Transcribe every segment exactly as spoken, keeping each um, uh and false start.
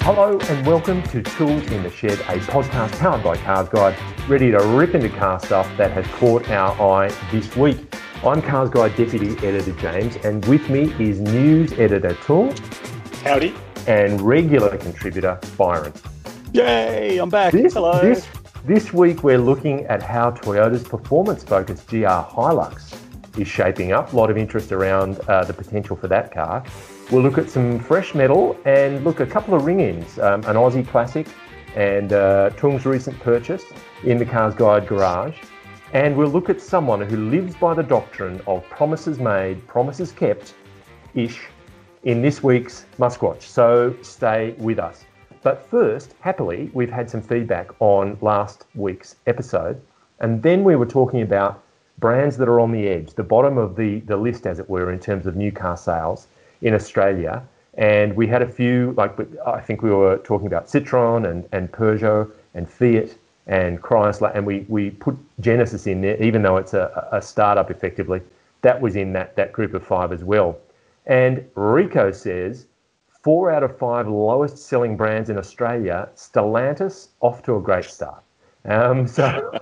Hello and welcome to Tools in the Shed, a podcast powered by Cars Guide, ready to rip into car stuff that has caught our eye this week. I'm Cars Guide Deputy Editor James, and with me is News Editor Tool. Howdy. And regular contributor Byron. Yay, I'm back. This, Hello. This, this week we're looking at how Toyota's performance-focused G R Hilux is shaping up. A lot of interest around uh, the potential for that car. We'll look at some fresh metal and look at a couple of ring-ins, um, an Aussie classic and uh, Tung's recent purchase in the Cars Guide garage. And we'll look at someone who lives by the doctrine of promises made, promises kept-ish in this week's Musquatch. So stay with us. But first, happily, we've had some feedback on last week's episode. And then we were talking about brands that are on the edge, the bottom of the, the list, as it were, in terms of new car sales in Australia. And we had a few, like I think we were talking about Citroën and, and Peugeot and Fiat and Chrysler, and we, we put Genesis in there, even though it's a, a startup effectively. That was in that, that group of five as well. And Rico says, four out of five lowest selling brands in Australia, Stellantis off to a great start. Um, so,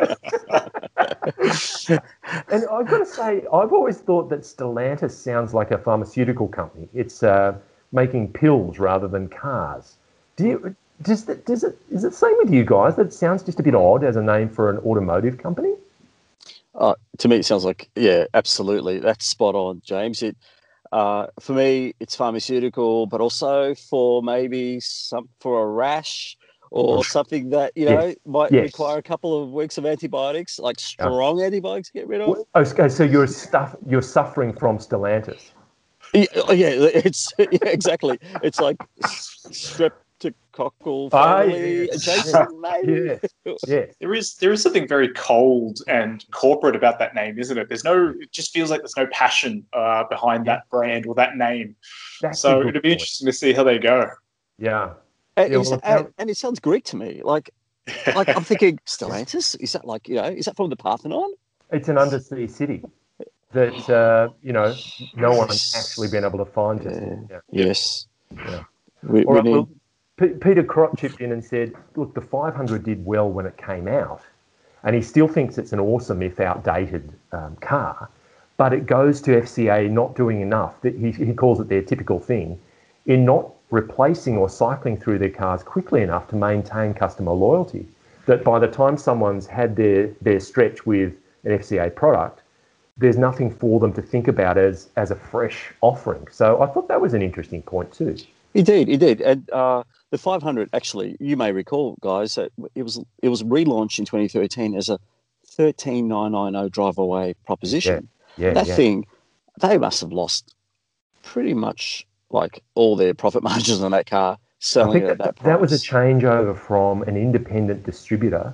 and I've got to say, I've always thought that Stellantis sounds like a pharmaceutical company. It's uh, making pills rather than cars. Do you, does that, does it, is it the same with you guys? That sounds just a bit odd as a name for an automotive company? Uh, to me, it sounds like, yeah, absolutely. That's spot on, James. It, uh, for me, it's pharmaceutical, but also for maybe some, for a rash, or something that, you know, yes. might yes. require a couple of weeks of antibiotics, like strong yeah. antibiotics to get rid of. Well, okay, so you're stuff you're suffering from Stellantis. Yeah, yeah it's yeah, exactly. It's like streptococcal family adjacent, maybe. Yeah. yeah. There is there is something very cold and corporate about that name, isn't it? There's no, it just feels like there's no passion uh, behind yeah. that brand or that name. That's so it'd be point. interesting to see how they go. Yeah. And, yeah, well, and, and it sounds Greek to me. Like, like I'm thinking, Stellantis? Is that like, you know, is that from the Parthenon? It's an undersea city that, uh, you know, no one's actually been able to find. Yeah. Yeah. Yes. Yeah. We, All we right, need... well, P- Peter Crott chipped in and said, look, the five hundred did well when it came out, and he still thinks it's an awesome, if outdated, um, car, but it goes to F C A not doing enough. That he, he calls it their typical thing, in not replacing or cycling through their cars quickly enough to maintain customer loyalty, that by the time someone's had their, their stretch with an F C A product, there's nothing for them to think about as, as a fresh offering. So I thought that was an interesting point too. He did, he did. And uh, the five hundred, actually, you may recall, guys, that it was it was relaunched in twenty thirteen as a thirteen thousand nine hundred drive away proposition. Yeah, yeah, that yeah. thing, they must have lost pretty much like all their profit margins on that car, selling it at that, that price. That was a changeover from an independent distributor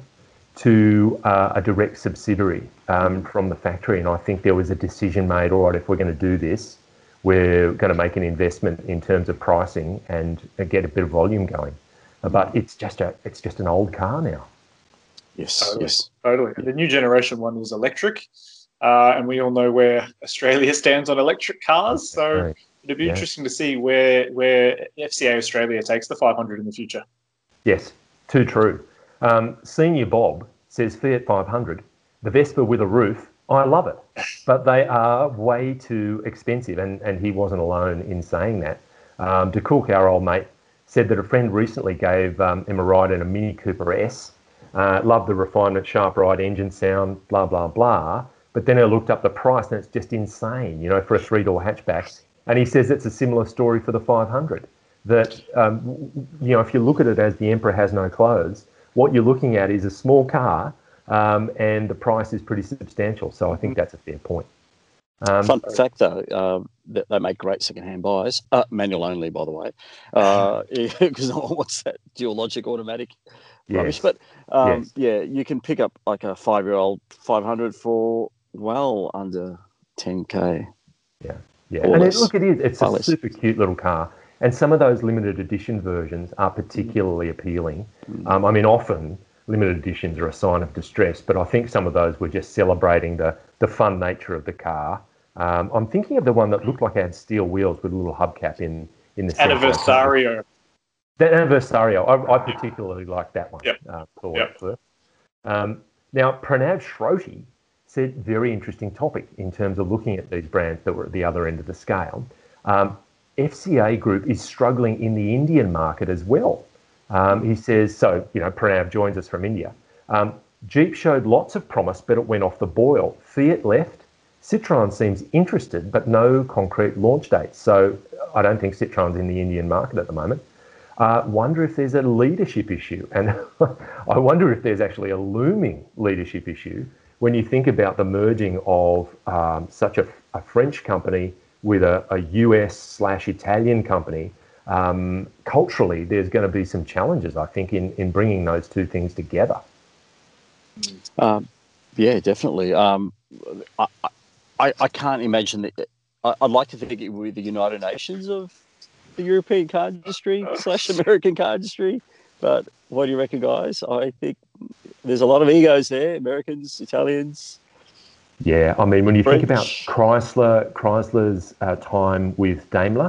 to uh, a direct subsidiary um, from the factory. And I think there was a decision made, all right, if we're going to do this, we're going to make an investment in terms of pricing and uh, get a bit of volume going. Uh, but it's just a, it's just an old car now. Yes, totally, yes. Totally. The new generation one is electric. Uh, and we all know where Australia stands on electric cars. So right. It'd be yeah. interesting to see where where F C A Australia takes the five hundred in the future. Yes, too true. Um, Senior Bob says Fiat five hundred, the Vespa with a roof, I love it, but they are way too expensive, and, and he wasn't alone in saying that. Um, De Cook, our old mate, said that a friend recently gave um, him a ride in a Mini Cooper S, uh, loved the refinement, sharp ride, engine sound, blah, blah, blah, but then I looked up the price and it's just insane, you know, for a three-door hatchback. And he says it's a similar story for the five hundred, that, um, you know, if you look at it as the emperor has no clothes, what you're looking at is a small car um, and the price is pretty substantial. So I think that's a fair point. Um, Fun fact, though, uh, that they make great second-hand buys, uh, manual only, by the way, because uh, no one wants that dual logic automatic yes. rubbish. But, um, yes. yeah, you can pick up like a five-year-old five hundred for well under ten K. Yeah. Yeah, and it, look, it is. It's a less. super cute little car. And some of those limited edition versions are particularly appealing. Mm. Um, I mean, often limited editions are a sign of distress, but I think some of those were just celebrating the, the fun nature of the car. Um, I'm thinking of the one that looked like it had steel wheels with a little hubcap in, in the Anniversario. That Adversario, I, I particularly like that one. Yep. Uh, for Yep. for. Um, now, Pranav Shroti said very interesting topic in terms of looking at these brands that were at the other end of the scale. Um, F C A Group is struggling in the Indian market as well. Um, he says, so, you know, Pranav joins us from India. Um, Jeep showed lots of promise, but it went off the boil. Fiat left. Citroën seems interested, but no concrete launch dates. So I don't think Citroën's in the Indian market at the moment. Uh, wonder if there's a leadership issue. And I wonder if there's actually a looming leadership issue when you think about the merging of um, such a, a French company with a, a U S slash Italian company. Um, culturally, there's going to be some challenges, I think, in, in bringing those two things together. Um, yeah, definitely. Um, I, I, I can't imagine that. I, I'd like to think it would be the United Nations of the European car industry slash American car industry. But what do you reckon, guys? I think there's a lot of egos there, Americans, Italians. Yeah, I mean, when you French. think about Chrysler, Chrysler's uh, time with Daimler,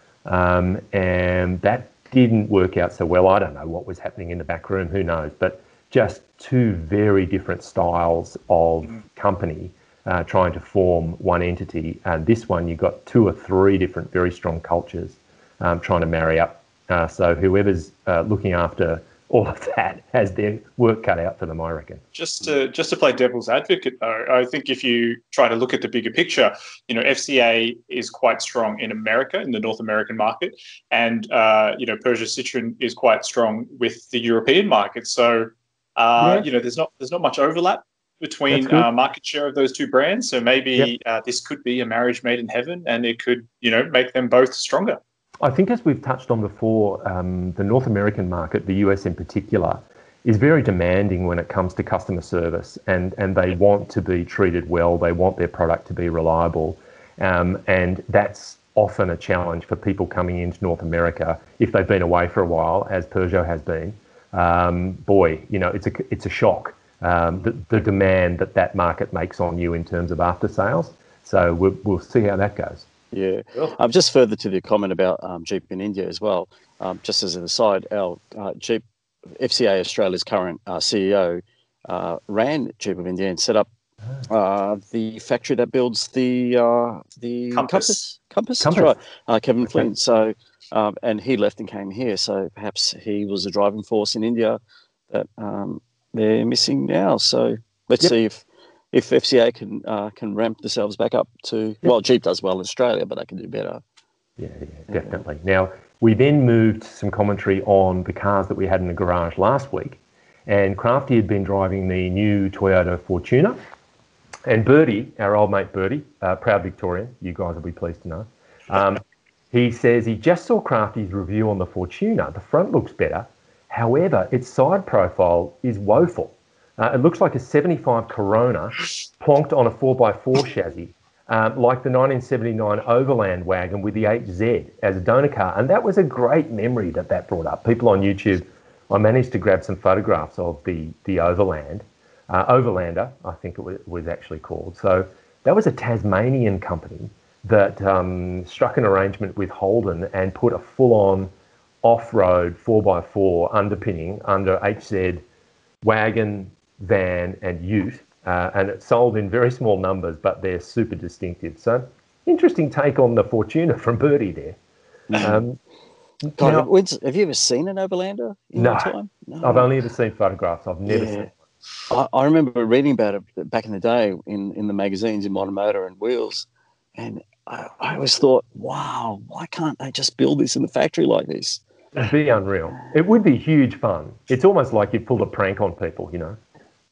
um, and that didn't work out so well. I don't know what was happening in the back room, who knows, but just two very different styles of company uh, trying to form one entity. And this one, you've got two or three different very strong cultures um, trying to marry up. Uh, so whoever's uh, looking after all of that has their work cut out for them, I reckon. Just to just to play devil's advocate, though, I think if you try to look at the bigger picture, you know, F C A is quite strong in America, in the North American market, and uh, you know, Peugeot Citroën is quite strong with the European market. So, uh, Yeah. you know, there's not there's not much overlap between uh, market share of those two brands. So maybe Yep. uh, this could be a marriage made in heaven, and it could, you know, make them both stronger. I think, as we've touched on before, um, the North American market, the U S in particular, is very demanding when it comes to customer service, and, and they want to be treated well. They want their product to be reliable. Um, and that's often a challenge for people coming into North America if they've been away for a while, as Peugeot has been. Um, boy, you know, it's a, it's a shock, um, the, the demand that that market makes on you in terms of after sales. So we'll, we'll see how that goes. Yeah. Um, just further to the comment about um, Jeep in India as well, um, just as an aside, our uh, Jeep, F C A Australia's current uh, C E O uh, ran Jeep of India and set up uh, the factory that builds the uh, the Compass. Compass, Compass, Compass. That's right, uh, Kevin Okay. Flynn. So, um, and he left and came here, so perhaps he was a driving force in India that um, they're missing now. So let's Yep. see if if F C A can uh, can ramp themselves back up to, well, Jeep does well in Australia, but they can do better. Yeah, yeah, definitely. Now, we then moved some commentary on the cars that we had in the garage last week, and Crafty had been driving the new Toyota Fortuner, and Bertie, our old mate Bertie, uh, proud Victorian, you guys will be pleased to know, um, he says he just saw Crafty's review on the Fortuner. The front looks better, however, its side profile is woeful. Uh, it looks like a seventy-five Corona plonked on a four by four chassis, um, like the nineteen seventy-nine Overland wagon with the H Z as a donor car. And that was a great memory that that brought up. People on YouTube, I managed to grab some photographs of the, the Overland, uh, Overlander, I think it was, was actually called. So that was a Tasmanian company that um, struck an arrangement with Holden and put a full-on off-road four by four underpinning under H Z wagon, van and ute, uh, and it's sold in very small numbers, but they're super distinctive. So interesting take on the Fortuner from Bertie there. Um, God, now- when's- have you ever seen an Overlander in No. your time? No. I've only ever seen photographs. I've never Yeah. seen I, I remember reading about it back in the day in, in the magazines in Modern Motor and Wheels, and I, I always thought, wow, why can't they just build this in the factory like this? It'd be unreal. It would be huge fun. It's almost like you pulled a prank on people, you know.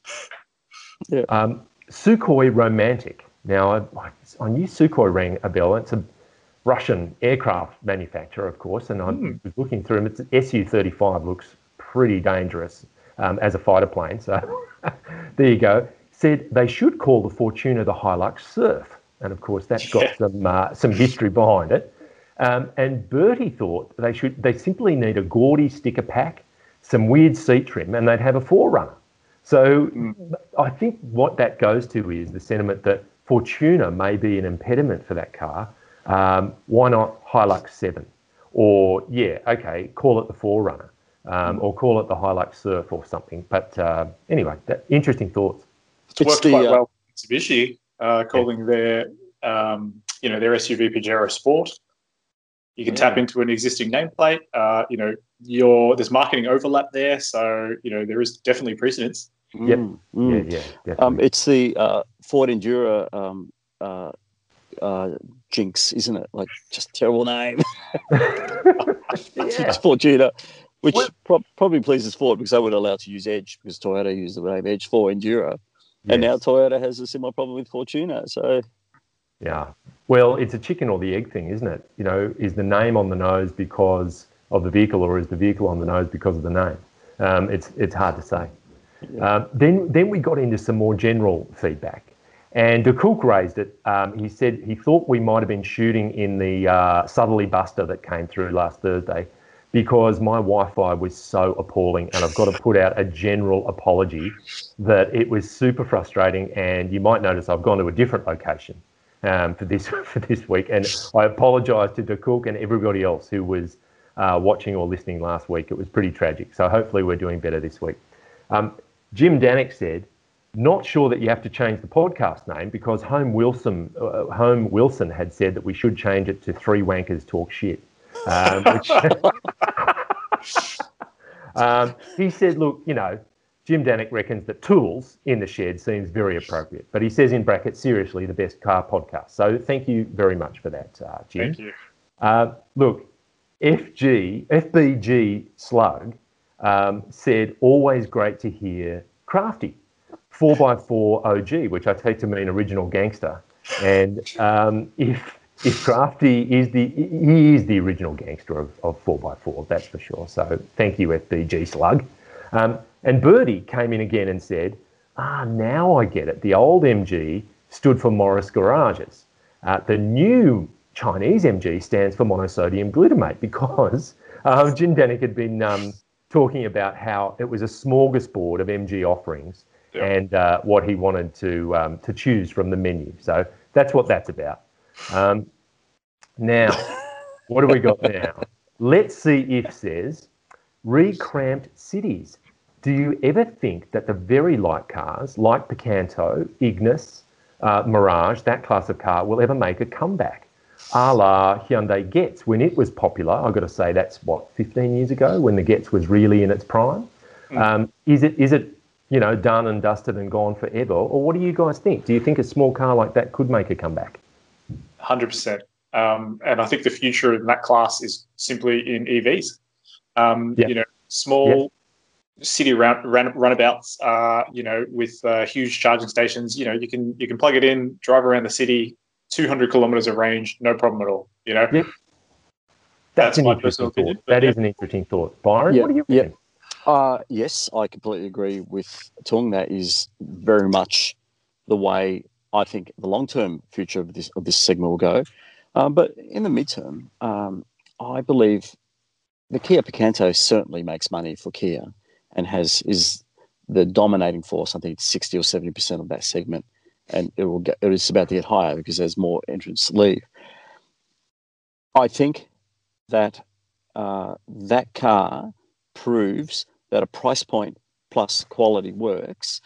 Yeah. Um, Sukhoi Romantic. Now, I, I knew Sukhoi rang a bell. It's a Russian aircraft manufacturer, of course, and I was looking through them. It's S U thirty-five, looks pretty dangerous um, as a fighter plane. So there you go. Said they should call the Fortuner the Hilux Surf, and of course that's got Yeah. some uh, some history behind it. Um, and Bertie thought they should they simply need a gaudy sticker pack, some weird seat trim, and they'd have a Forerunner. So I think what that goes to is the sentiment that Fortuner may be an impediment for that car. Um, why not Hilux seven? or yeah, okay, call it the four runner, um, or call it the Hilux Surf or something. But uh, anyway, that, interesting thoughts. It's worked the, quite uh, well with Mitsubishi, uh, calling yeah. their um, you know their S U V Pajero Sport. You can yeah. tap into an existing nameplate. Uh, you know, your there's marketing overlap there, so you know there is definitely precedence. Yep. Mm, mm. Yeah, yeah, definitely. Um, it's the uh, Ford Endura um, uh, uh, Jinx, isn't it? Like, just terrible name. yeah. Fortuna, which pro- probably pleases Ford because they weren't allowed to use Edge because Toyota used the name Edge for Endura. Yes. And now Toyota has a similar problem with Fortuna. So, yeah. Well, it's a chicken or the egg thing, isn't it? You know, is the name on the nose because of the vehicle, or is the vehicle on the nose because of the name? Um, it's it's hard to say. Yeah. Um, then then we got into some more general feedback, and De Kook raised it. Um, he said he thought we might have been shooting in the uh, southerly buster that came through last Thursday, because my Wi-Fi was so appalling, and I've got to put out a general apology that it was super frustrating. And you might notice I've gone to a different location um, for this for this week, and I apologise to De Kook and everybody else who was uh, watching or listening last week. It was pretty tragic. So hopefully we're doing better this week. Um, Jim Danick said, not sure that you have to change the podcast name, because Home Wilson, uh, Home Wilson had said that we should change it to Three Wankers Talk Shit. Um, which um, he said, look, you know, Jim Danick reckons that Tools in the Shed seems very appropriate, but he says in brackets, seriously, the best car podcast. So thank you very much for that, uh, Jim. Thank you. Uh, look, F G, F B G Slug um, said, always great to hear Crafty. four by four O G, which I take to mean original gangster. And um, if if Crafty is the, he is the original gangster of, of four by four, that's for sure. So thank you, F B G Slug. Um, and Birdie came in again and said, ah, now I get it. The old M G stood for Morris Garages. Uh, the new Chinese M G stands for monosodium glutamate, because um, Jim Danick had been um, talking about how it was a smorgasbord of M G offerings. Yep. And uh, what he wanted to um, to choose from the menu. So that's what that's about. Um, now, what do we got now? Let's see if says, re-cramped cities. Do you ever think that the very light cars like Picanto, Ignis, uh, Mirage, that class of car, will ever make a comeback? A la Hyundai Getz, when it was popular. I've got to say that's, what, fifteen years ago, when the Getz was really in its prime? Mm. Um, is it is it... you know, done and dusted and gone forever? Or what do you guys think? Do you think a small car like that could make a comeback? one hundred percent. Um, and I think the future in that class is simply in E Vs. Um, yep. You know, small yep. city round, run, runabouts, uh, you know, with uh, huge charging stations. You know, you can you can plug it in, drive around the city, two hundred kilometres of range, no problem at all, you know? Yep. That's, That's an interesting thought. Opinion, that yeah. is an interesting thought. Byron, yep. what do you think? Yep. Uh, yes, I completely agree with Tung. That is very much the way I think the long-term future of this of this segment will go. Um, but in the midterm, um, I believe the Kia Picanto certainly makes money for Kia and has is the dominating force. I think it's sixty or seventy percent of that segment, and it will get it is about to get higher because there's more entrants leave. I think that uh, that car proves that a price point plus quality works.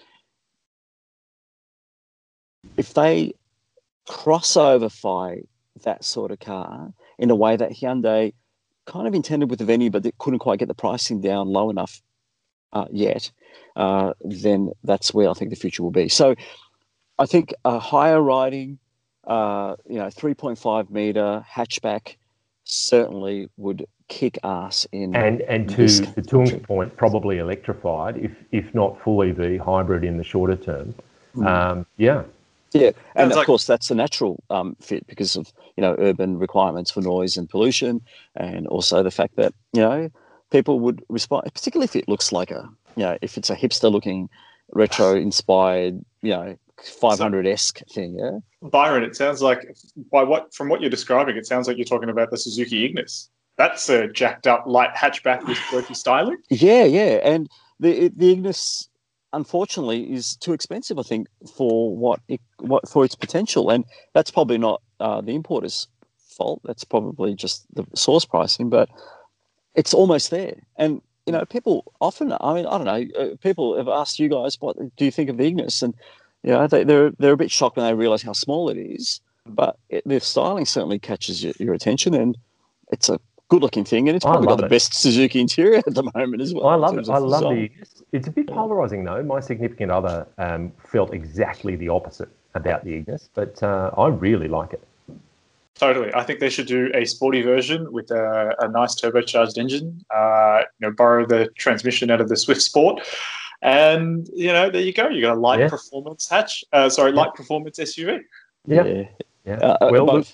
If they crossoverify that sort of car in a way that Hyundai kind of intended with the Venue, but they couldn't quite get the pricing down low enough uh, yet, uh, then that's where I think the future will be. So I think a higher riding, uh, you know, three point five metre hatchback certainly would kick ass in and and to the Tung's point, probably electrified, if if not full E V, hybrid in the shorter term. Mm. Um, yeah, yeah, and of like... course that's a natural um, fit because of you know urban requirements for noise and pollution, and also the fact that you know people would respond, particularly if it looks like a you know if it's a hipster looking, retro inspired you know five hundred esque thing. Yeah, Byron, it sounds like by what from what you're describing, it sounds like you're talking about the Suzuki Ignis. That's a jacked up light hatchback with quirky styling. Yeah, yeah, and the the Ignis, unfortunately, is too expensive. I think for what it what for its potential, and that's probably not uh, the importer's fault. That's probably just the source pricing, but it's almost there. And, you know, people often, I mean, I don't know, uh, people have asked you guys, what do you think of the Ignis? And, you know, they, they're, they're a bit shocked when they realise how small it is, but it, the styling certainly catches your, your attention, and it's a good-looking thing, and it's probably got the it. best Suzuki interior at the moment as well. I love it. I love the Ignis. It's a bit polarising, though. My significant other um, felt exactly the opposite about the Ignis, but uh, I really like it. Totally. I think they should do a sporty version with a, a nice turbocharged engine, uh, you know, borrow the transmission out of the Swift Sport. And, you know, there you go. You got a light yeah. performance hatch. Uh, sorry, light yeah. performance S U V. Yeah. Yeah. yeah. Uh, well, look,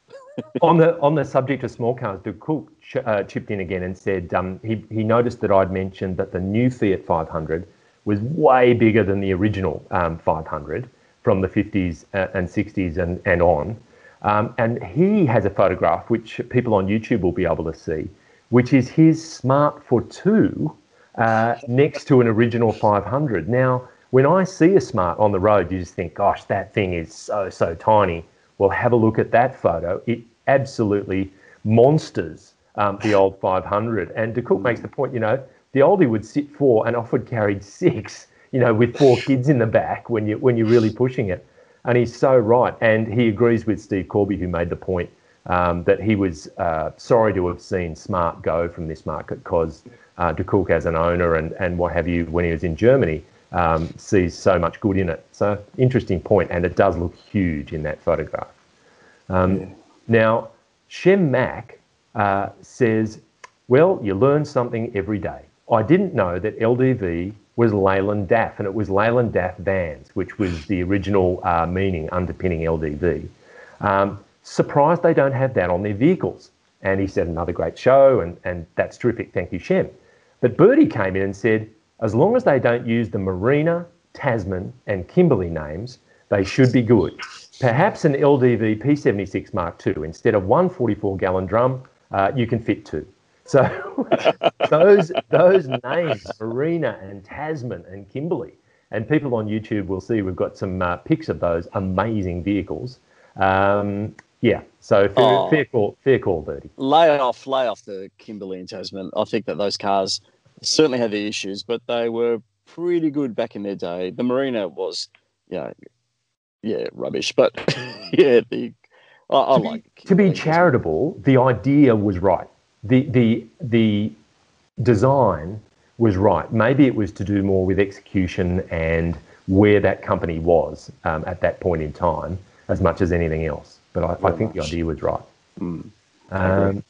on the on the subject of small cars, De Kock ch- uh, chipped in again and said um, he, he noticed that I'd mentioned that the new Fiat five hundred was way bigger than the original um, five hundred from the fifties and sixties and, and on. Um, and he has a photograph, which people on YouTube will be able to see, which is his Smart for two uh, next to an original five hundred. Now, when I see a Smart on the road, you just think, gosh, that thing is so, so tiny. Well, have a look at that photo. It absolutely monsters um, the old five hundred. And De Kock makes the point, you know, the oldie would sit four and often carried six, you know, with four kids in the back when, you, when you're really pushing it. And he's so right. And he agrees with Steve Corby, who made the point um, that he was uh, sorry to have seen Smart go from this market because uh, De Kock, as an owner and, and what have you, when he was in Germany, um, sees so much good in it. So interesting point, and it does look huge in that photograph. Um, yeah. Now, Shem Mack uh, says, well, you learn something every day. I didn't know that L D V was Leyland D A F, and it was Leyland D A F Vans, which was the original uh, meaning underpinning L D V. Um, surprised they don't have that on their vehicles. And he said, another great show, and, and that's terrific, thank you, Shem. But Bertie came in and said, as long as they don't use the Marina, Tasman and Kimberley names, they should be good. Perhaps an L D V P seventy-six Mark two, instead of one forty-four gallon drum, uh, you can fit two. So those those names, Marina and Tasman and Kimberley, and people on YouTube will see we've got some uh, pics of those amazing vehicles. Um, yeah, so fair, oh, fair call, fair call, Bertie. Lay off, lay off the Kimberley and Tasman. I think that those cars certainly had the issues, but they were pretty good back in their day. The Marina was, you know, yeah, rubbish, but yeah, the I, I to like be, to be charitable. The idea was right. The the the design was right. Maybe it was to do more with execution and where that company was um, at that point in time, as much as anything else. But I, I think much. the idea was right. Mm, um,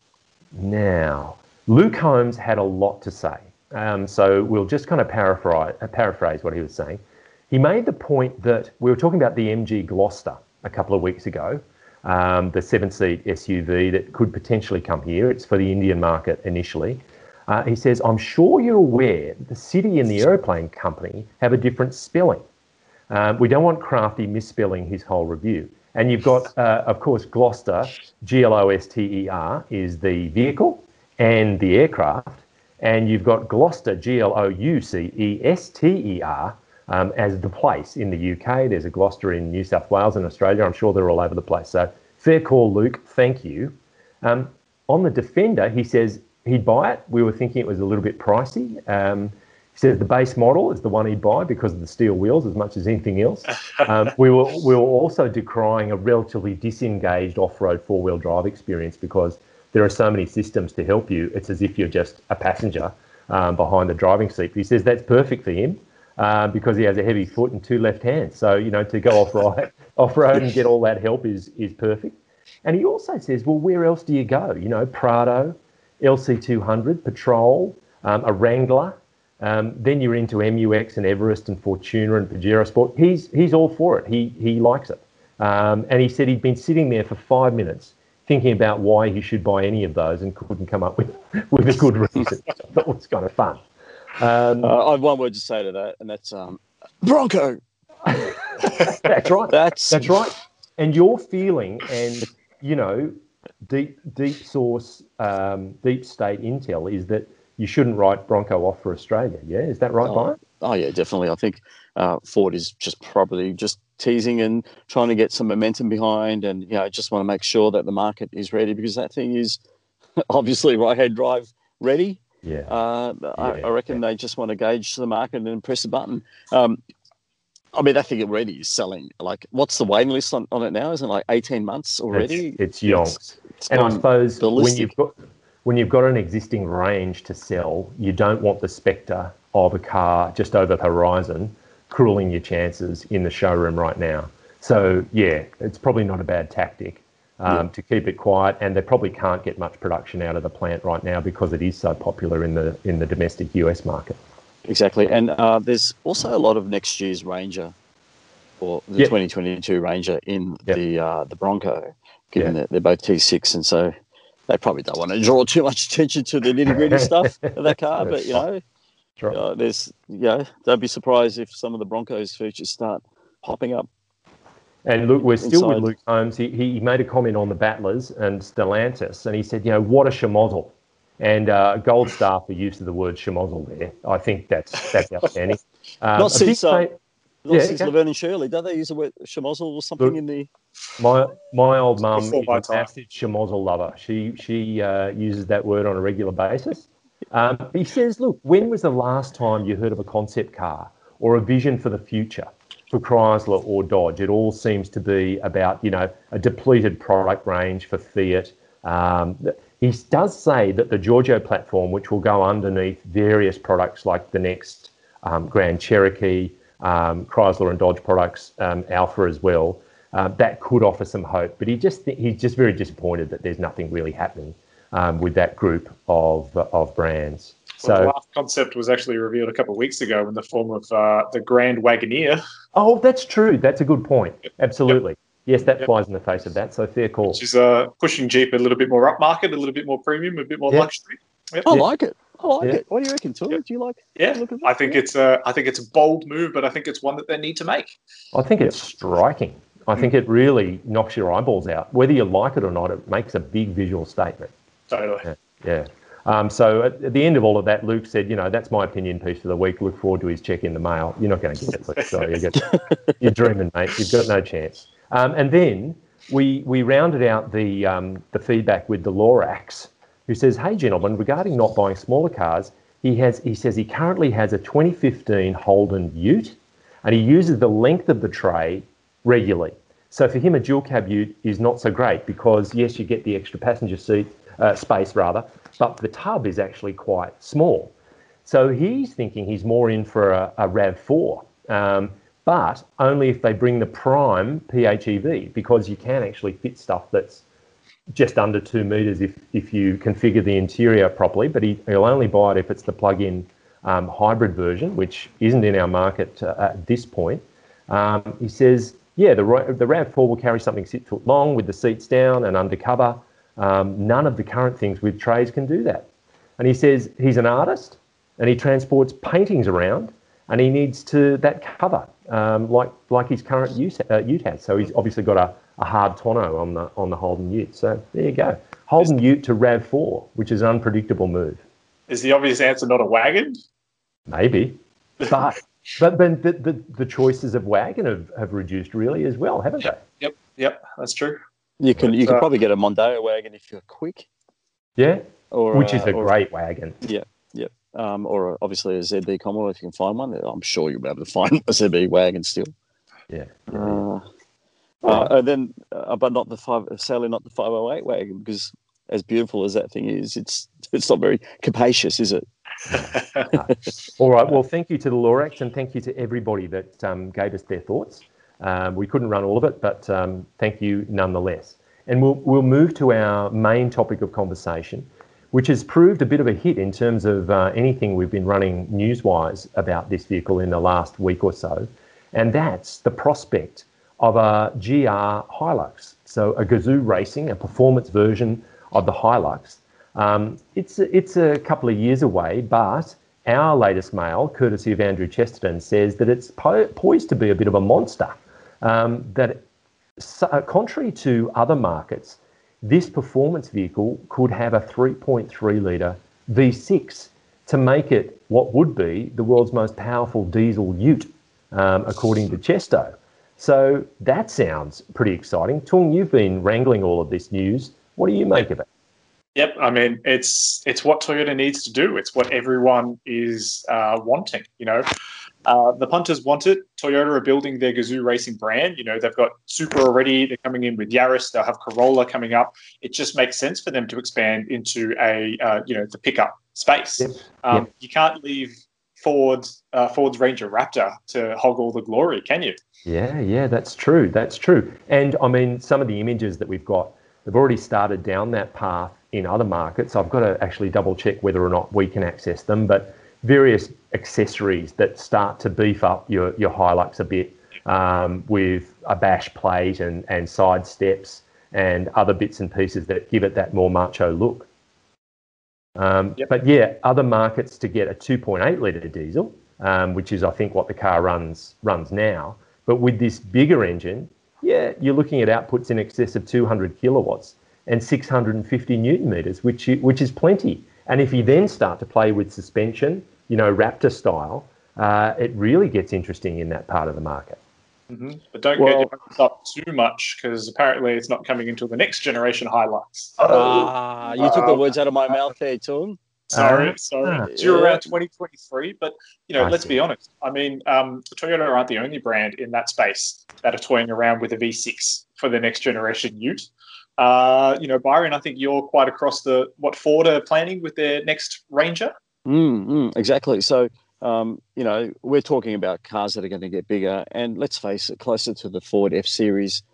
now, Luke Holmes had a lot to say. Um, so we'll just kind of paraphrase, uh, paraphrase what he was saying. He made the point that we were talking about the M G Gloucester a couple of weeks ago, um, the seven-seat S U V that could potentially come here. It's for the Indian market initially. Uh, he says, I'm sure you're aware the city and the aeroplane company have a different spelling. Um, we don't want Crafty misspelling his whole review. And you've got, uh, of course, Gloucester, G L O S T E R, is the vehicle and the aircraft. And you've got Gloucester, G L O U C E S T E R, um, as the place in the U K. There's a Gloucester in New South Wales and Australia. I'm sure they're all over the place. So fair call, Luke. Thank you. Um, on the Defender, he says he'd buy it. We were thinking it was a little bit pricey. Um, he says the base model is the one he'd buy because of the steel wheels as much as anything else. Um, we were we were also decrying a relatively disengaged off-road four-wheel drive experience because there are so many systems to help you. It's as if you're just a passenger um, behind the driving seat. But he says that's perfect for him um, because he has a heavy foot and two left hands. So, you know, to go off-road off-road and get all that help is is perfect. And he also says, well, where else do you go? You know, Prado, L C two hundred, Patrol, um, a Wrangler. Um, then you're into M U X and Everest and Fortuna and Pajero Sport. He's he's all for it. He he likes it. Um, and he said he'd been sitting there for five minutes thinking about why he should buy any of those and couldn't come up with, with a good reason, which I thought was kind of fun. Um, uh, I have one word to say to that, and that's um, Bronco. That's right. That's that's right. And your feeling, and you know, deep deep source, um, deep state intel is that you shouldn't write Bronco off for Australia. Yeah, is that right, oh, Brian? Oh yeah, definitely. I think uh, Ford is just probably just teasing and trying to get some momentum behind, and you know, just want to make sure that the market is ready, because that thing is obviously right-hand drive ready. Yeah. Uh, I, Yeah, I reckon yeah. they just want to gauge the market and then press a button. Um, I mean, that thing already is selling. Like, what's the waiting list on, on it now? Isn't it like eighteen months already? It's it's It's, yonks. it's And I gone suppose when ballistic. you've got when you've got an existing range to sell, you don't want the spectre of a car just over the horizon crueling your chances in the showroom right now. So yeah, it's probably not a bad tactic um, Yeah. to keep it quiet, and they probably can't get much production out of the plant right now because it is so popular in the in the domestic U S market. Exactly. And uh, there's also a lot of next year's Ranger, or the Yep. twenty twenty-two Ranger in Yep. the uh, the Bronco, given Yeah. that they're both T six, and so they probably don't want to draw too much attention to the nitty gritty stuff of that car. But you know, That's right. uh, there's you know, don't be surprised if some of the Broncos features start popping up. And look, we're still with Inside. Luke Holmes. He, he made a comment on the Battlers and Stellantis, and he said, you know, what a schmozzle. And uh, gold star for use of the word schmozzle there. I think that's that's outstanding. Um, Not a big since uh, fa- not yeah, since okay. Laverne and Shirley. Don't they use the word schmozzle or something Look, in the? my my old mum Before is my a time. massive schmozzle lover. She she uh, uses that word on a regular basis. Um, he says, look, when was the last time you heard of a concept car or a vision for the future for Chrysler or Dodge? It all seems to be about, you know, a depleted product range for Fiat. Um, he does say that the Giorgio platform, which will go underneath various products like the next um, Grand Cherokee, um, Chrysler and Dodge products, um, Alpha as well, uh, that could offer some hope. But he just he's just very disappointed that there's nothing really happening um, with that group of of brands. Well, the So, last concept was actually revealed a couple of weeks ago in the form of uh, the Grand Wagoneer, oh, that's true. That's a good point. Absolutely. Yes, that Yep. flies in the face of that. So fair call. which is uh, pushing Jeep a little bit more upmarket, a little bit more premium, a bit more Yeah. luxury. Yep. I Yeah. like it. I like Yeah. it. What do you reckon, Tony? Yep. Do you like? Yeah, look at that? I think Yeah. it's a, I think it's a bold move, but I think it's one that they need to make. I think it's striking. I think it really knocks your eyeballs out. Whether you like it or not, it makes a big visual statement. Totally. Yeah. Yeah. Um, so at, at the end of all of that, Luke said, you know, that's my opinion piece for the week. Look forward to his check in the mail. You're not going to get it, Luke. Sorry, you you're dreaming, mate. You've got no chance. Um, and then we we rounded out the um, the feedback with the Lorax, who says, hey, gentlemen, regarding not buying smaller cars, he has he says he currently has a twenty fifteen Holden Ute, and he uses the length of the tray regularly. So for him, a dual cab Ute is not so great because, yes, you get the extra passenger seat uh, space, rather, but the tub is actually quite small. So he's thinking he's more in for a, a RAV four, um, but only if they bring the prime PHEV, because you can actually fit stuff that's just under two metres if, if you configure the interior properly, but he, he'll only buy it if it's the plug-in um, hybrid version, which isn't in our market uh, at this point. Um, he says, yeah, the, the RAV four will carry something six foot long with the seats down and undercover. Um, none of the current things with trays can do that. And he says he's an artist and he transports paintings around and he needs to that cover um, like like his current ute, uh, ute has. So he's obviously got a, a hard tonneau on the on the Holden Ute. So there you go. Holden Ute to RAV four, which is an unpredictable move. Is the obvious answer not a wagon? Maybe. But but then the, the, the choices of wagon have, have reduced really as well, haven't Yep, yep, yep. That's true. You can But, you can uh, probably get a Mondeo wagon if you're quick, they? Yeah. or Which is uh, a or, great wagon. yeah, yeah. Um, or obviously a Z B Commodore if you can find one. I'm sure you'll be able to find a Z B wagon still. Yeah. Uh, uh, and then, uh, but not the five. Sadly, not the five oh eight wagon, because as beautiful as that thing is, it's it's not very capacious, is it? All right. Well, thank you to the Lorax and thank you to everybody that um, gave us their thoughts. Um, we couldn't run all of it, but um, thank you nonetheless. And we'll we'll move to our main topic of conversation, which has proved a bit of a hit in terms of uh, anything we've been running news-wise about this vehicle in the last week or so, and that's the prospect of a G R Hilux, so a Gazoo Racing, a performance version of the Hilux. Um, it's it's a couple of years away, but our latest mail, courtesy of Andrew Chesterton, says that it's po- poised to be a bit of a monster. Um, that, so, contrary to other markets, this performance vehicle could have a three point three litre V six to make it what would be the world's most powerful diesel ute, um, according to Chesto. So that sounds pretty exciting. Tung, you've been wrangling all of this news. What do you make of it? Yep, I mean, it's it's what Toyota needs to do. It's what everyone is uh, wanting, you know. Uh, the punters want it. Toyota are building their Gazoo racing brand. You know, they've got Supra already. They're coming in with Yaris. They'll have Corolla coming up. It just makes sense for them to expand into a, uh, you know, the pickup space. Yep. Um, Yep. You can't leave Ford, uh, Ford's Ranger Raptor to hog all the glory, can you? Yeah, yeah, that's true. That's true. And I mean, some of the images that we've got, they've already started down that path in other markets. I've got to actually double check whether or not we can access them, but various accessories that start to beef up your, your Hilux a bit, um, with a bash plate and, and side steps and other bits and pieces that give it that more macho look. Um, Yep. But yeah, other markets to get a two point eight litre diesel, um, which is I think what the car runs runs now. But with this bigger engine, yeah, you're looking at outputs in excess of two hundred kilowatts and six hundred fifty newton meters, which you, which is plenty. And if you then start to play with suspension, you know, Raptor style, uh, it really gets interesting in that part of the market. Mm-hmm. But don't Well- get your hopes up too much, because apparently it's not coming until the next generation Hilux. Ah, you took the Uh, words out of my mouth there, Tom. Sorry, Ah. sorry. Ah. Due Yeah. around twenty twenty-three, but you know, I let's see. be honest. I mean, um, Toyota aren't the only brand in that space that are toying around with a V six for the next generation Ute. Uh, you know, Byron, I think you're quite across the what Ford are planning with their next Ranger. Mm, mm, exactly. So, um, you know, we're talking about cars that are going to get bigger, and let's face it, closer to the Ford F Series,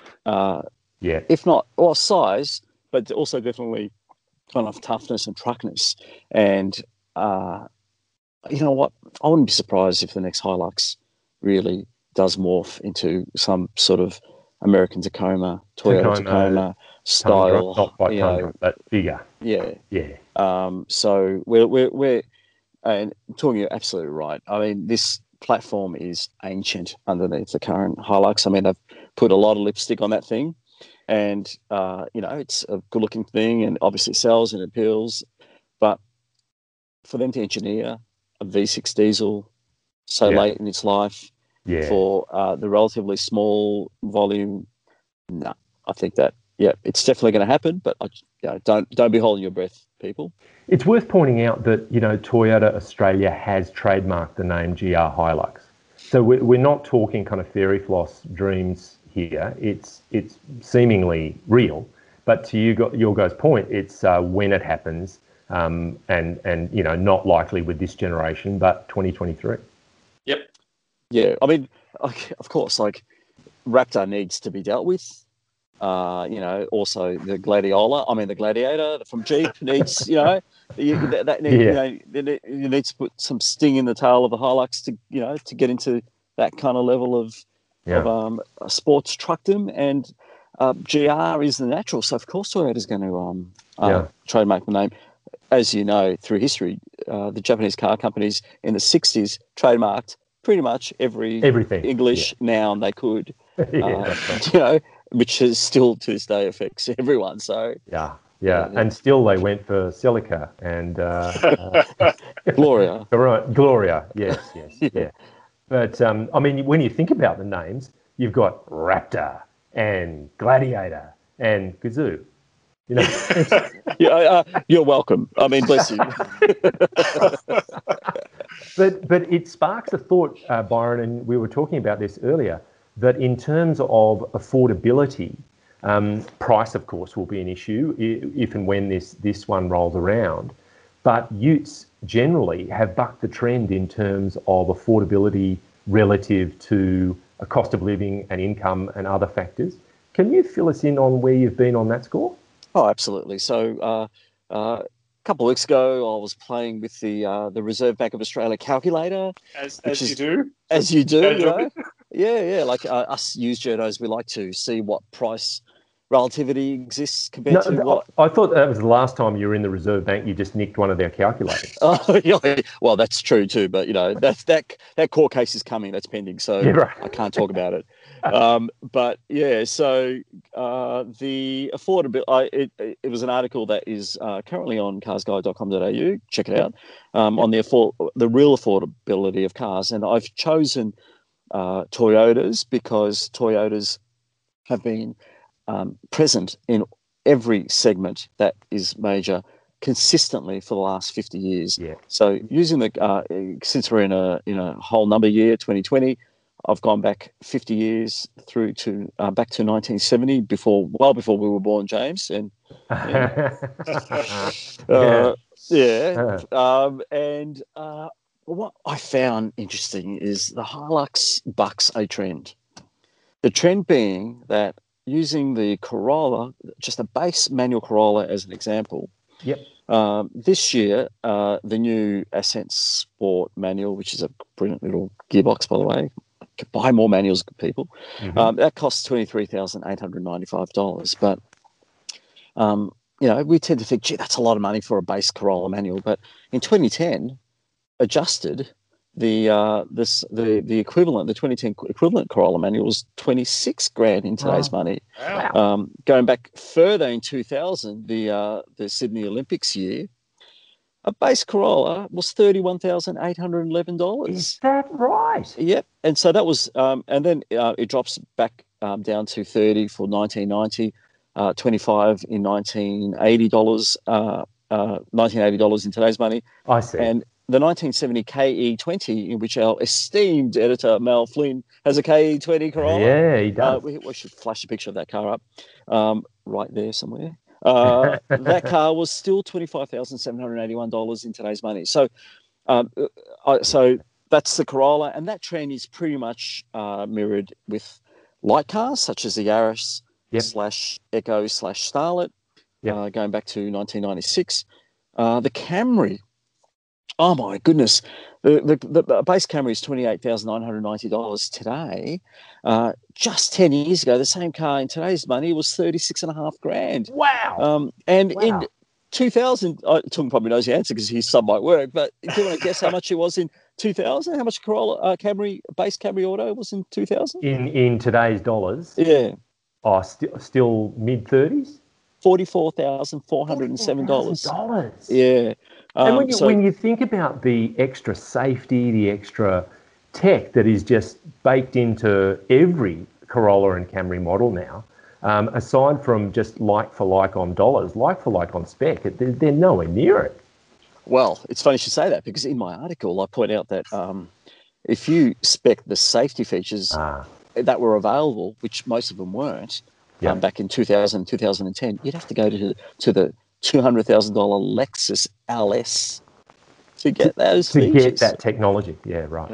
uh, Yeah, if not or size, but also definitely kind of toughness and truckness. And uh, you know what? I wouldn't be surprised if the next Hilux really does morph into some sort of American Tacoma, Toyota Tacoma, Tacoma, Tundra, style. not quite you know, Tundra, but bigger. yeah. Yeah, Um, so we're we're we're and talking, you're absolutely right. I mean, this platform is ancient underneath the current Hilux. I mean, they've put a lot of lipstick on that thing, and uh, you know, it's a good-looking thing, and obviously sells and appeals. But for them to engineer a V six diesel so Yeah. late in its life yeah. for uh, the relatively small volume, no, I think that yeah, it's definitely going to happen. But I, you know, don't don't be holding your breath, people. It's worth pointing out that, you know, Toyota Australia has trademarked the name G R Hilux. So we're, we're not talking kind of fairy floss dreams here. It's it's seemingly real. But to you, go- your guys' point, it's uh, when it happens, um, and, and, you know, not likely with this generation, but twenty twenty-three. Yep. Yeah, I mean, like, of course, like Raptor needs to be dealt with. Uh, you know, also the Gladiola. I mean, the Gladiator from Jeep needs. You know, you, that, that need, Yeah. you know, you need- you need to put some sting in the tail of the Hilux to, you know, to get into that kind of level of Yeah. of um, a sports truckdom. And uh, G R is the natural, so of course Toyota's going to um, uh, Yeah. trademark the name. As you know, through history, uh, the Japanese car companies in the sixties trademarked pretty much every Everything. English noun they could, Yeah, uh, that's right. you know, which is still to this day affects everyone. So yeah, yeah. Yeah. And still they went for Celica and uh, uh, Gloria, Right, Gloria, yes, yes, Yeah. yeah. But um, I mean, when you think about the names, you've got Raptor and Gladiator and Gazoo. You know, it's- yeah, uh, you're welcome. I mean, bless you. but but it sparks a thought, uh, Byron, and we were talking about this earlier. That in terms of affordability, um, price, of course, will be an issue i- if and when this this one rolls around. But Utes generally have bucked the trend in terms of affordability relative to a cost of living and income and other factors. Can you fill us in on where you've been on that score? Oh, absolutely. So, uh, uh, a couple of weeks ago, I was playing with the uh, the Reserve Bank of Australia calculator, As, Which as is- you do. as you do. You Casually. know? Yeah, yeah. Like uh, us used journos, we like to see what price relativity exists compared No, to th- what. I thought that was the last time you were in the Reserve Bank. You just nicked one of their calculators. Oh, yeah, well, that's true too. But you know, that that that court case is coming. That's pending, so Yeah, right. I can't talk about it. um, but yeah, so uh, the affordability. I, it, it was an article that is uh, currently on cars guide dot com dot a u. Check it out um, on the afford the real affordability of cars, and I've chosen uh, Toyotas because Toyotas have been um, present in every segment that is major consistently for the last fifty years. Yeah. So using the uh, since we're in a in a whole number year, twenty twenty, I've gone back fifty years through to uh, back to nineteen seventy, before well before we were born, James, and yeah, uh, yeah. Um, and uh, what I found interesting is the Hilux bucks a trend. The trend being that using the Corolla, just a base manual Corolla as an example. Yep. Um, this year, uh, the new Ascent Sport manual, which is a brilliant little gearbox, by the way, buy more manuals, people. Mm-hmm. Um, that costs twenty-three thousand eight hundred ninety-five dollars. But, um, you know, we tend to think, gee, that's a lot of money for a base Corolla manual. But in twenty ten, adjusted, the uh, this the the equivalent, the twenty ten equivalent Corolla manual was twenty-six grand in today's wow. money. Wow. Um, going back further in two thousand, the uh, the Sydney Olympics year, a base Corolla was thirty-one thousand eight hundred eleven dollars. Is that right? Yep. And so that was, um, and then uh, it drops back um, down to thirty for nineteen ninety, uh, twenty-five in nineteen eighty dollars, uh, uh, nineteen eighty dollars in today's money. I see. And the nineteen seventy K E twenty, in which our esteemed editor Mal Flynn has a K E twenty Corolla. Yeah, he does. Uh, we, we should flash a picture of that car up, um, right there somewhere. Uh, that car was still twenty-five thousand seven hundred eighty-one dollars in today's money. So, um, uh, so that's the Corolla, and that trend is pretty much uh, mirrored with light cars such as the Yaris yep. slash Echo slash Starlet, yep. uh, going back to nineteen ninety-six. Uh, the Camry. Oh my goodness, the the, the base Camry is twenty-eight thousand nine hundred ninety dollars today. Uh, just ten years ago, the same car in today's money was thirty-six and a half grand. Wow! Um, and wow. in two thousand, uh, Tung probably knows the answer because he's sub my work. But do you want to guess how much it was in two thousand? How much Corolla uh, Camry base Camry Auto was in two thousand? In in today's dollars, yeah. Oh, still still mid thirties. Forty-four thousand four hundred and seven dollars. Dollars. Yeah. Um, and when you, so, when you think about the extra safety, the extra tech that is just baked into every Corolla and Camry model now, um, aside from just like for like on dollars, like for like on spec, they're, they're nowhere near it. Well, it's funny you should say that because in my article I point out that um, if you spec the safety features ah. that were available, which most of them weren't, yep. um, back in two thousand, two thousand ten, you'd have to go to to the two hundred thousand dollars Lexus L S to get those to features. get that technology. Yeah, right. Yeah.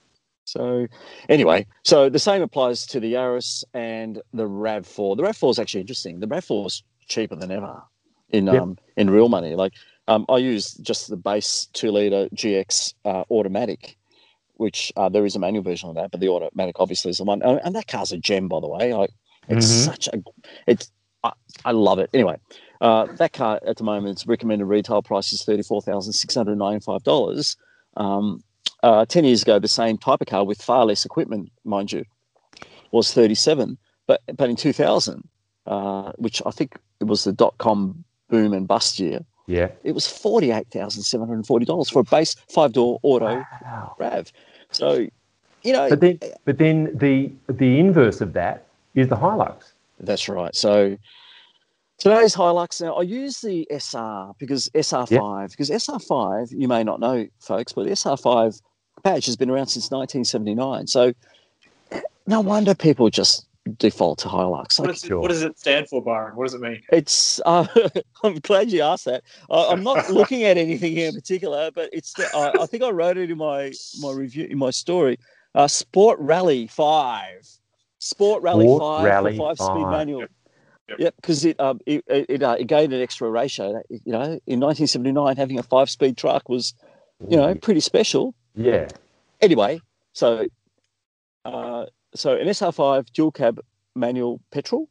So anyway, so the same applies to the Yaris and the RAV four. The RAV four is actually interesting. The RAV four is cheaper than ever in yep. um, in real money. Like um, I use just the base two litre G X uh, automatic, which uh, there is a manual version of that, but the automatic obviously is the one. And that car's a gem, by the way. Like it's mm-hmm. such a, it's I, I love it. Anyway. Uh, that car at the moment, its recommended retail price is thirty-four thousand six hundred ninety-five dollars. Um, uh, ten years ago, the same type of car with far less equipment, mind you, was thirty-seven. But but in two thousand, uh, which I think it was the dot-com boom and bust year, yeah, it was forty-eight thousand seven hundred forty dollars for a base five-door auto wow. RAV. So, you know. But then, but then the the inverse of that is the Hilux. That's right. So, today's Hilux, now I use the S R because S R five, yep. because S R five, you may not know, folks, but the S R five badge has been around since nineteen seventy-nine. So no wonder people just default to Hilux. What, like, is it, sure. what does it stand for, Byron? What does it mean? It's, uh, I'm glad you asked that. Uh, I'm not looking at anything here in particular, but it's, uh, I think I wrote it in my, my review, in my story, uh, Sport Rally five. Sport Rally Sport five Rally for five-speed five. manual. Yep. Yep, because it um it it, uh, it gained an extra ratio. You know, in nineteen seventy-nine, having a five-speed truck was, you know, pretty special. Yeah. Anyway, so uh, so an S R five dual cab manual petrol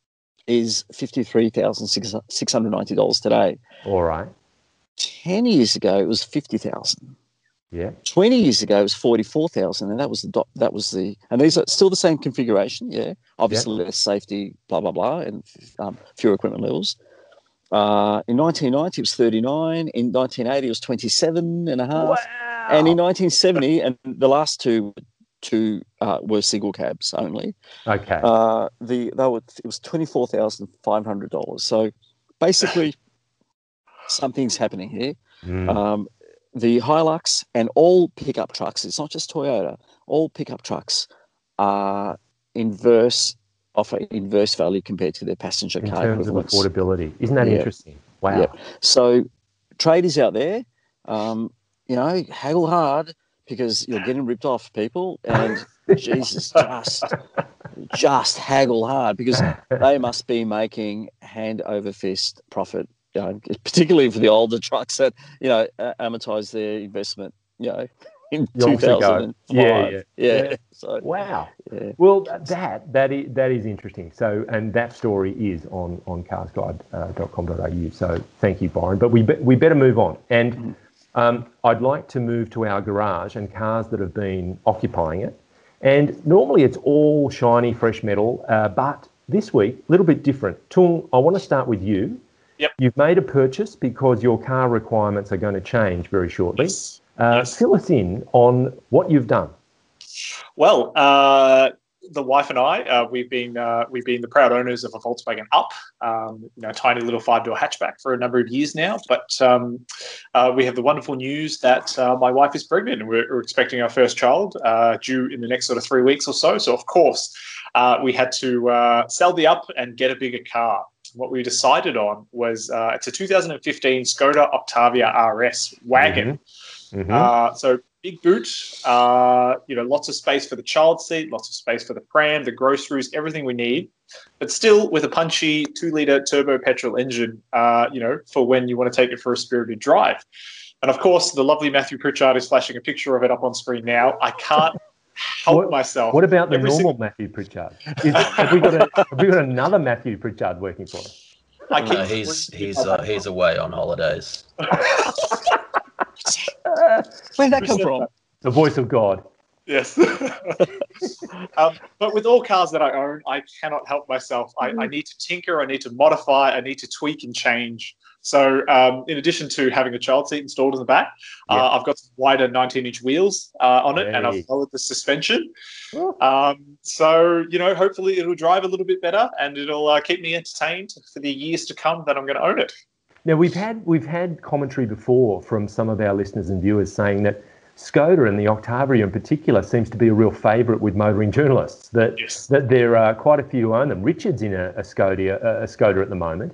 is fifty-three thousand six hundred ninety dollars today. All right. Ten years ago, it was fifty thousand. Yeah. twenty years ago, it was forty-four thousand, and that was the do- that was the and these are still the same configuration. Yeah, obviously less safety, blah blah blah, and um, fewer equipment levels. Uh, in nineteen ninety, it was thirty-nine. In nineteen eighty, it was twenty-seven and a half. Wow. And in nineteen seventy, and the last two two uh, were single cabs only. Okay. Uh, the they were, it was twenty-four thousand five hundred dollars. So basically, something's happening here. Mm. Um, the Hilux and all pickup trucks, it's not just Toyota, all pickup trucks are inverse, offer inverse value compared to their passenger In car terms of equivalents. affordability. Isn't that Yeah. interesting? Wow. Yeah. So traders out there, um, you know, haggle hard because you're getting ripped off, people. And Jesus, just, just haggle hard because they must be making hand over fist profit. You know, particularly for the older trucks that, you know, uh, amortize their investment, you know, in Yonks two ago. thousand five. Yeah, yeah. yeah. Yeah. So, Wow. yeah. Well, that that is that is interesting. So, and that story is on on cars guide dot com dot a u. So, thank you, Byron. But we be, we better move on. And um, I'd like to move to our garage and cars that have been occupying it. And normally it's all shiny, fresh metal. Uh, but this week, a little bit different. Tung, I want to start with you. Yep. You've made a purchase because your car requirements are going to change very shortly. Yes. Uh, Yes. Fill us in on what you've done. Well, uh, the wife and I, uh, we've been uh, we've been the proud owners of a Volkswagen Up, um, you know, tiny little five-door hatchback for a number of years now. But um, uh, we have the wonderful news that uh, my wife is pregnant, and we're, we're expecting our first child uh, due in the next sort of three weeks or so. So, of course, uh, we had to uh, sell the Up and get a bigger car. What we decided on was uh, it's a two thousand fifteen Skoda Octavia R S wagon. Mm-hmm. Mm-hmm. Uh, so big boot, uh, you know, lots of space for the child seat, lots of space for the pram, the groceries, everything we need, but still with a punchy two-litre turbo petrol engine, uh, you know, for when you want to take it for a spirited drive. And of course, the lovely Matthew Pritchard is flashing a picture of it up on screen now. I can't help What- myself. What about the Every normal single- Matthew Pritchard? Is, have, we got a, have we got another Matthew Pritchard working for us? I No, keep he's he's uh, he's away on holidays. Where'd that come from? The voice of God. Yes. um, but with all cars that I own, I cannot help myself. I, I need to tinker, I need to modify, I need to tweak and change. So um, in addition to having a child seat installed in the back, Yeah. uh, I've got some wider nineteen-inch wheels uh, on it, and Hey. I've lowered the suspension. Oh. Um, so, you know, hopefully it'll drive a little bit better, and it'll uh, keep me entertained for the years to come that I'm going to own it. Now we've had we've had commentary before from some of our listeners and viewers saying that Skoda and the Octavia in particular seems to be a real favourite with motoring journalists. That Yes. that there are quite a few who own them. Richard's in a, a Skoda a, a Skoda at the moment.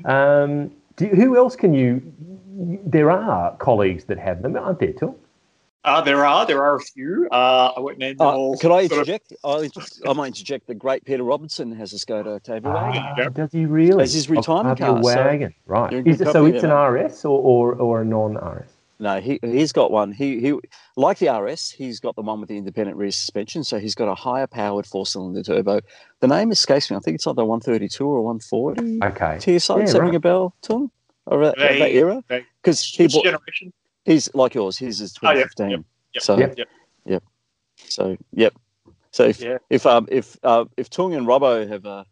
Um, do, who else can you? There are colleagues that have them, aren't there, Till? Uh, there are, there are a few. Uh, I won't name them Uh, all. could I sort of- interject? I'll inter- I might interject. The great Peter Robinson has a Skoda Octavia wagon. Ah, Yep. does he really? As his retirement Octavia car, so wagon, right? you're in Is good it, so company it's there, an mate. R S or, or, or a non-R S? No, he he's got one. He he like the R S. He's got the one with the independent rear suspension. So he's got a higher powered four cylinder turbo. The name escapes me. I think it's either one thirty-two or one forty. Okay. To your side, Yeah, does that right. ring a bell, Tom? Or that, They- that era? they- Because he Which bought. generation? He's like yours. His is Oh, yeah, twenty fifteen. yep, Yep. So Yep. Yep. so yep. So if Yeah. if um if uh, if Tung and Robbo have a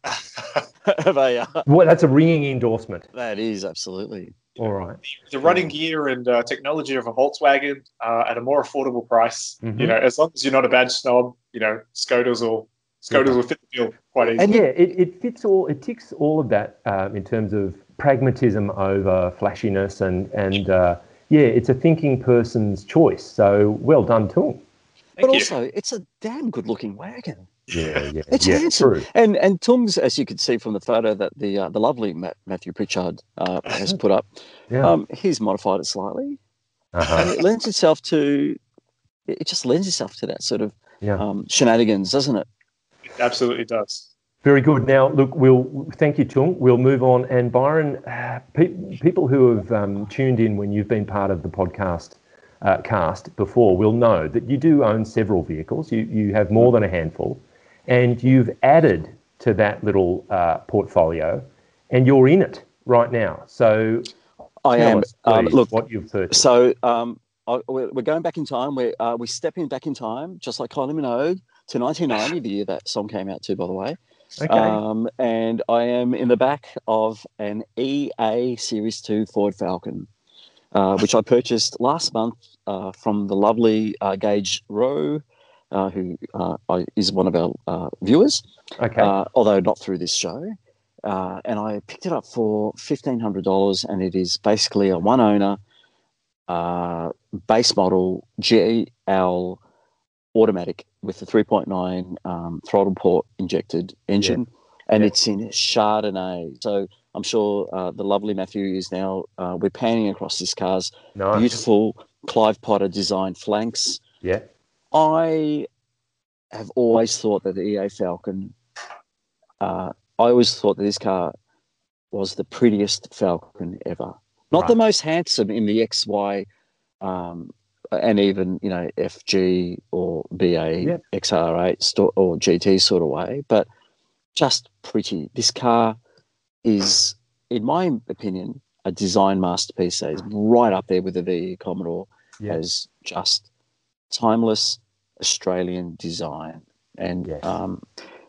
have a uh, Well, that's a ringing endorsement. that is absolutely. All right. The running gear and uh, technology of a Volkswagen uh, at a more affordable price. Mhm. You know, as long as you're not a badge snob, you know, Skodas will Skodas will fit the bill quite easily. And yeah, it, it fits all, it ticks all of that um, in terms of pragmatism over flashiness and, and uh, yeah, it's a thinking person's choice. So well done, Tung. Thank But you. also, it's a damn good looking wagon. Yeah, yeah, It's yeah, handsome. true. And and Tung's, as you can see from the photo that the uh, the lovely Matt, Matthew Pritchard uh, has put up, Yeah. um, he's modified it slightly, and Uh-huh. it lends itself to, it just lends itself to that sort of Yeah. um, shenanigans, doesn't it? It absolutely does. Very good. Now, look, we'll thank you, Tung. We'll move on. And Byron, uh, pe- people who have um, tuned in when you've been part of the podcast uh, cast before will know that you do own several vehicles. You you have more than a handful, and you've added to that little uh, portfolio, and you're in it right now. So I tell am. us, Um, please, look, what you've purchased. so um, I, we're, we're going back in time. We're uh, we're stepping back in time, just like Kylie Minogue, to nineteen ninety, the year that song came out too, by the way. Okay. Um, and I am in the back of an E A Series two Ford Falcon, uh, which I purchased last month uh, from the lovely uh, Gage Rowe, uh, who uh, I, is one of our uh, viewers, Okay. uh, although not through this show. Uh, and I picked it up for fifteen hundred dollars, and it is basically a one-owner, uh, base model G L automatic with a three point nine um, throttle port injected engine, yeah. and yeah. it's in Chardonnay. So I'm sure uh, the lovely Matthew is now, uh, we're panning across this car's nice. beautiful Clive Potter designed flanks. Yeah. I have always thought that the E A Falcon, uh, I always thought that this car was the prettiest Falcon ever. Not right. the most handsome in the X Y um, and even, you know, F G or B A, yep. X R eight sto- or G T sort of way, but just pretty. This car is, in my opinion, a design masterpiece. It's right up there with the V E Commodore yep. as just timeless Australian design. And yes. um,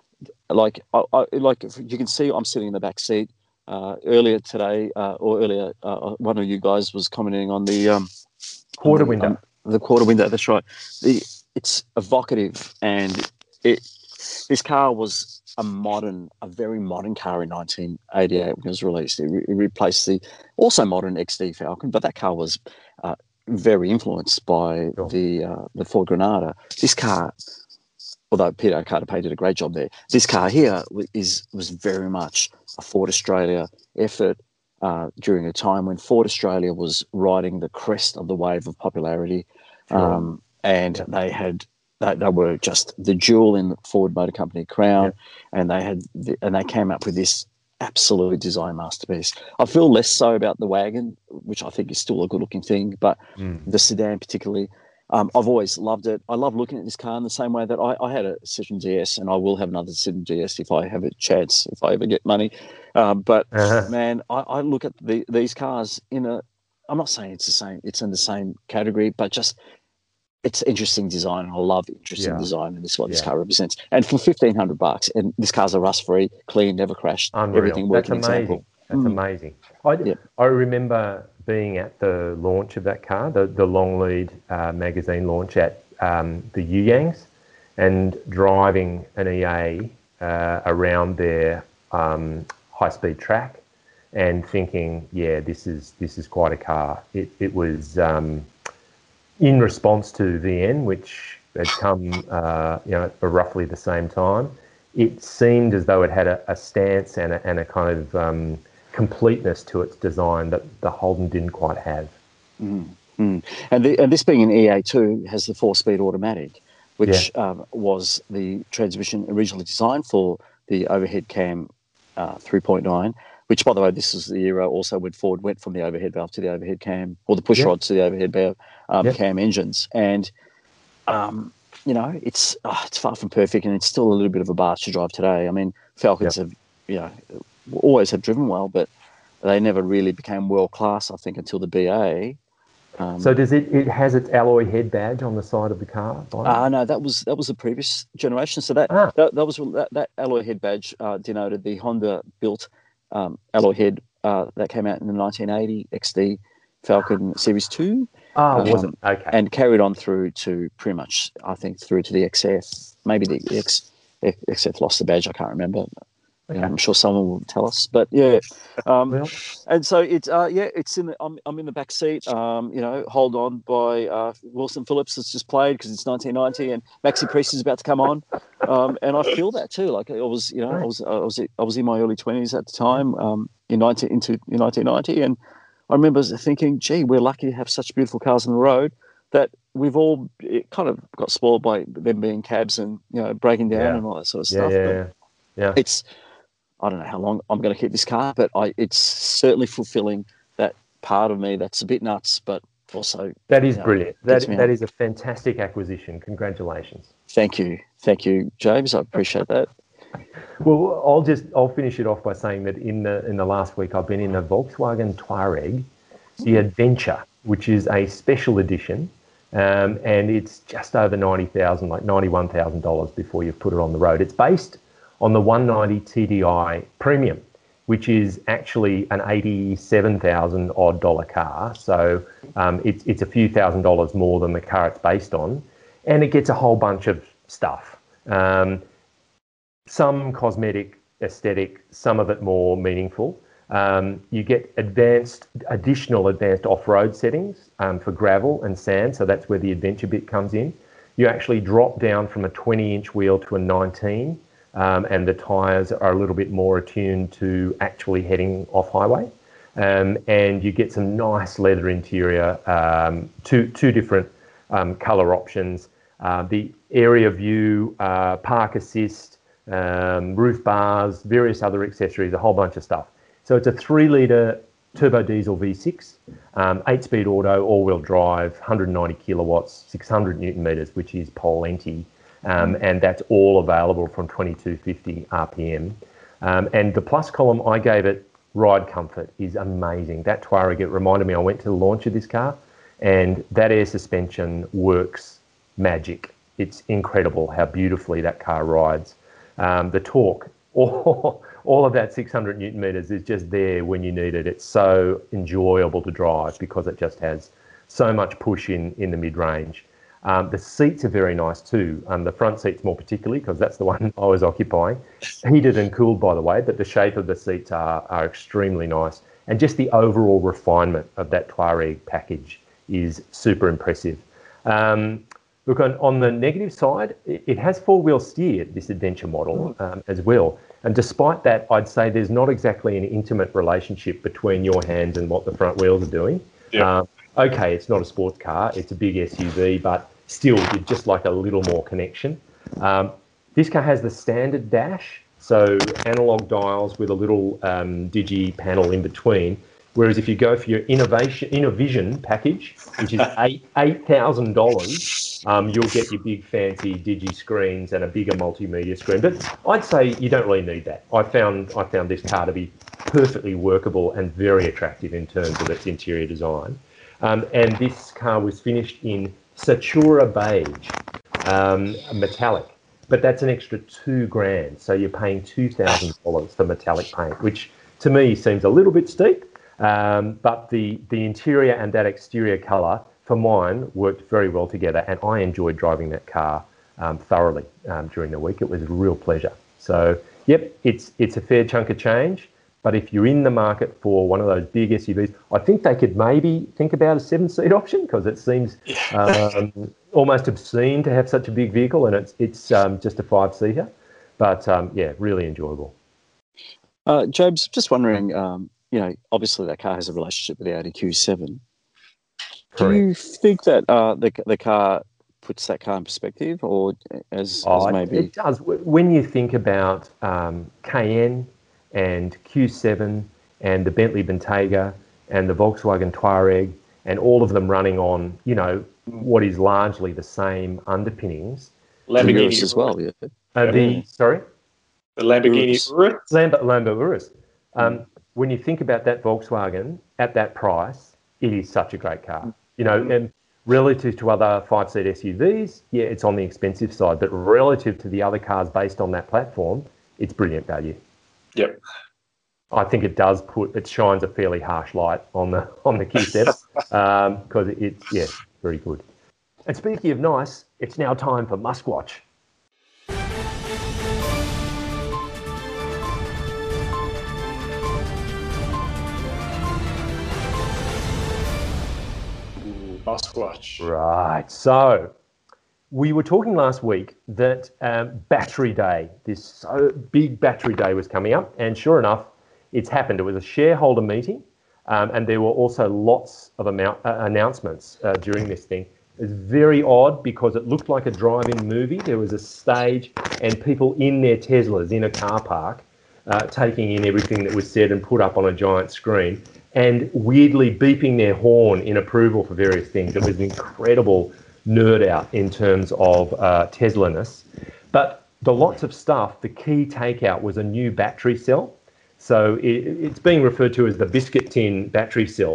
like, I, I, like you can see, I'm sitting in the back seat. Uh, earlier today, uh, or earlier, uh, one of you guys was commenting on the um, quarter on the, window. On the quarter window. That's right. The it's evocative, and it. This car was a modern, a very modern car in nineteen eighty-eight when it was released. It, re- it replaced the also modern X D Falcon, but that car was uh, very influenced by sure. the uh, the Ford Granada. This car, although Peter Carter did a great job there, this car here is was very much a Ford Australia effort uh, during a time when Ford Australia was riding the crest of the wave of popularity, sure. um, and yeah. they had they, they were just the jewel in the Ford Motor Company crown, yeah. and they had the, and they came up with this absolute design masterpiece. I feel less so about the wagon, which I think is still a good looking thing, but mm. the sedan particularly. Um, I've always loved it. I love looking at this car in the same way that I, I had a Citroen D S, and I will have another Citroen D S if I have a chance, if I ever get money. Um, but uh-huh. man, I, I look at the, these cars in a. I'm not saying it's the same. It's in the same category, but just it's interesting design. I love interesting yeah. design, and this is what yeah. this car represents. And for fifteen hundred bucks, and this car's a rust free, clean, never crashed, Unreal. everything working That's amazing. example. That's mm. amazing. I yep. I remember being at the launch of that car, the, the Long Lead uh, magazine launch at um, the Yuyangs, and driving an E A uh, around their um, high-speed track, and thinking, yeah, this is this is quite a car. It it was um, in response to V N, which had come, uh, you know, at roughly the same time. It seemed as though it had a, a stance and a, and a kind of um, completeness to its design that the Holden didn't quite have. Mm, mm. And, the, and this being an E A two has the four-speed automatic, which yeah. um, was the transmission originally designed for the overhead cam uh, three point nine, which, by the way, this is the era also when Ford went from the overhead valve to the overhead cam, or the push yeah. rods to the overhead valve um, yeah. cam engines. And, um, you know, it's oh, it's far from perfect, and it's still a little bit of a barge to drive today. I mean, Falcons yeah. have, you know, always have driven well, but they never really became world class, I think, until the B A. Um, so does it? It has its alloy head badge on the side of the car. Ah, uh, no, that was that was the previous generation. So that ah. that, that was that, that alloy head badge uh, denoted the Honda built um, alloy head uh, that came out in the nineteen eighty X D Falcon Series Two. Ah, um, was it? Okay. And carried on through to pretty much, I think, through to the X F. Maybe the X, X F lost the badge. I can't remember. Okay. I'm sure someone will tell us, but yeah. Um, well. And so it's uh, yeah, it's in. The, I'm I'm in the back seat. Um, you know, Hold On by uh, Wilson Phillips has just played because it's nineteen ninety, and Maxi Priest is about to come on. Um, and I feel that too. Like I was, you know, I was I was I was in my early twenties at the time. Um, in nineteen into in nineteen ninety, and I remember thinking, gee, we're lucky to have such beautiful cars on the road that we've all it kind of got spoiled by them being cabs and, you know, breaking down yeah. and all that sort of yeah, stuff. Yeah, but yeah, yeah. It's, I don't know how long I'm going to keep this car, but I it's certainly fulfilling that part of me that's a bit nuts, but also... That is you know, brilliant. That, that out. is a fantastic acquisition. Congratulations. Thank you. Thank you, James. I appreciate that. Well, I'll just I'll finish it off by saying that in the in the last week I've been in a Volkswagen Touareg, the Adventure, which is a special edition, um, and it's just over ninety thousand dollars, like ninety-one thousand dollars before you've put it on the road. It's based on the one ninety T D I Premium, which is actually an eighty-seven thousand odd dollar car. So um, it's, it's a few thousand dollars more than the car it's based on, and it gets a whole bunch of stuff. Um, some cosmetic, aesthetic, some of it more meaningful. Um, you get advanced, additional advanced off-road settings um, for gravel and sand, so that's where the adventure bit comes in. You actually drop down from a twenty inch wheel to a nineteen, um, and the tyres are a little bit more attuned to actually heading off-highway. Um, and you get some nice leather interior, um, two, two different um, colour options. Uh, the area view, uh, park assist, um, roof bars, various other accessories, a whole bunch of stuff. So it's a three litre turbo diesel V six, um, eight speed auto, all-wheel drive, one hundred ninety kilowatts, six hundred newton metres, which is plenty, um, and that's all available from twenty-two fifty R P M. Um, and the plus column, I gave it ride comfort, is amazing. That Touareg, it reminded me, I went to the launch of this car, and that air suspension works magic. It's incredible how beautifully that car rides. Um, the torque, all, all of that six hundred newton metres is just there when you need it. It's so enjoyable to drive because it just has so much push in, in the mid-range. Um, the seats are very nice too. Um, the front seats more particularly, because that's the one I was occupying. Heated and cooled, by the way, but the shape of the seats are, are extremely nice. And just the overall refinement of that Touareg package is super impressive. Um, Look, on, on the negative side, it, it has four-wheel steer, this adventure model, um, as well. And despite that, I'd say there's not exactly an intimate relationship between your hands and what the front wheels are doing. Yeah. Um, okay, it's not a sports car, it's a big S U V, but still, you'd just like a little more connection. Um, this car has the standard dash, so analog dials with a little um, digi panel in between. Whereas if you go for your innovation Innovision package, which is eight eight thousand dollars, um, you'll get your big fancy digi screens and a bigger multimedia screen. But I'd say you don't really need that. I found I found this car to be perfectly workable and very attractive in terms of its interior design. Um, and this car was finished in Satura beige, um, metallic. But that's an extra two grand, so you're paying two thousand dollars for metallic paint, which to me seems a little bit steep. Um, but the, the interior and that exterior colour, for mine, worked very well together, and I enjoyed driving that car um, thoroughly um, during the week. It was a real pleasure. So, yep, it's it's a fair chunk of change, but if you're in the market for one of those big S U Vs, I think they could maybe think about a seven-seat option, because it seems um, almost obscene to have such a big vehicle, and it's, it's um, just a five-seater. But, um, yeah, really enjoyable. Uh, James, just wondering... Um... You know, obviously that car has a relationship with the Audi Q seven. Do you think that uh, the the car puts that car in perspective, or as, oh, as maybe it does? When you think about um, Cayenne and Q seven and the Bentley Bentayga and the Volkswagen Touareg and all of them running on, you know, what is largely the same underpinnings. Lamborghini as well, yeah. Uh, the sorry, the Lamborghini Urus. Lambo, Lambo Urus. Um, When you think about that Volkswagen at that price, it is such a great car. You know, and relative to other five-seat S U Vs, yeah, it's on the expensive side, but relative to the other cars based on that platform, it's brilliant value. Yep. I think it does put, it shines a fairly harsh light on the on the Q seven because um, it's, yeah, very good. And speaking of nice, it's now time for Muskwatch. Muskwatch. Right. So we were talking last week that um, Battery Day, this so big Battery Day was coming up, and sure enough, it's happened. It was a shareholder meeting, um, and there were also lots of amount, uh, announcements uh, during this thing. It was very odd because it looked like a drive-in movie. There was a stage and people in their Teslas in a car park uh, taking in everything that was said and put up on a giant screen, and weirdly beeping their horn in approval for various things. It was an incredible nerd out in terms of uh, Tesla-ness. But the lots of stuff, the key takeout was a new battery cell. So it, it's being referred to as the biscuit tin battery cell.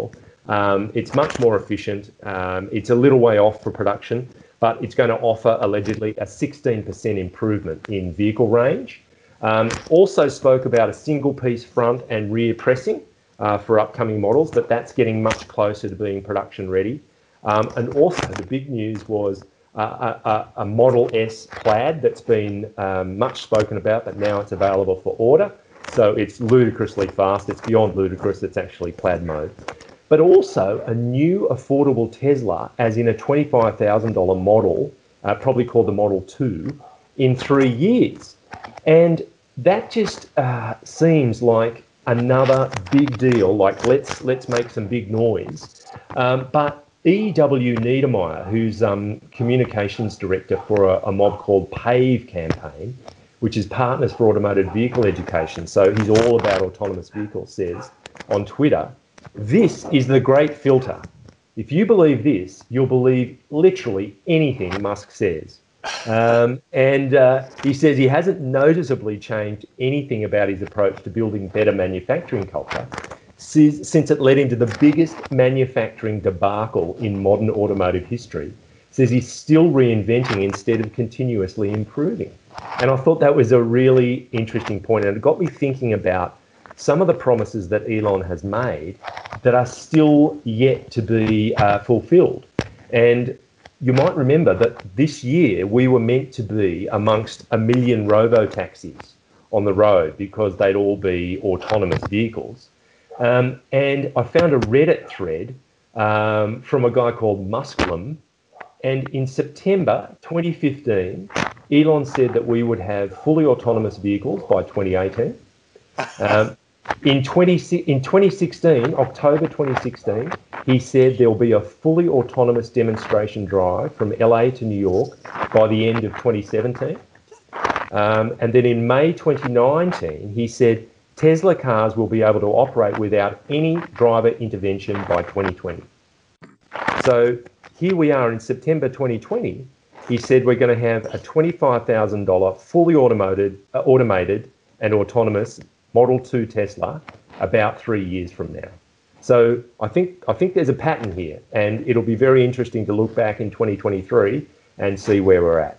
Um, it's much more efficient. Um, it's a little way off for production, but it's going to offer allegedly a sixteen percent improvement in vehicle range. Um, also spoke about a single piece front and rear pressing uh, for upcoming models, but that's getting much closer to being production ready. Um, and also the big news was uh, a, a Model S Plaid that's been um, much spoken about, but now it's available for order. So it's ludicrously fast. It's beyond ludicrous. It's actually Plaid mode. But also a new affordable Tesla, as in a twenty-five thousand dollars model, uh, probably called the Model two, in three years. And that just uh, seems like another big deal, like let's let's make some big noise. Um, but E W Niedermeyer, who's um, communications director for a, a mob called PAVE campaign, which is Partners for Automotive Vehicle Education, so he's all about autonomous vehicles, says on Twitter, this is the great filter. If you believe this, you'll believe literally anything Musk says. Um, and uh, he says he hasn't noticeably changed anything about his approach to building better manufacturing culture since, since it led into the biggest manufacturing debacle in modern automotive history. Says he's still reinventing instead of continuously improving. And I thought that was a really interesting point, and it got me thinking about some of the promises that Elon has made that are still yet to be uh, fulfilled. And you might remember that this year we were meant to be amongst a million robo-taxis on the road because they'd all be autonomous vehicles. Um, and I found a Reddit thread um, from a guy called Musklum. And in September twenty fifteen, Elon said that we would have fully autonomous vehicles by twenty eighteen. Um, in, twenty, in twenty sixteen, October twenty sixteen, he said there will be a fully autonomous demonstration drive from L A to New York by the end of twenty seventeen. Um, and then in May twenty nineteen, he said Tesla cars will be able to operate without any driver intervention by twenty twenty. So here we are in September twenty twenty. He said we're going to have a twenty-five thousand dollars fully automated, uh, automated and autonomous Model two Tesla about three years from now. So I think I think there's a pattern here, and it'll be very interesting to look back in twenty twenty-three and see where we're at.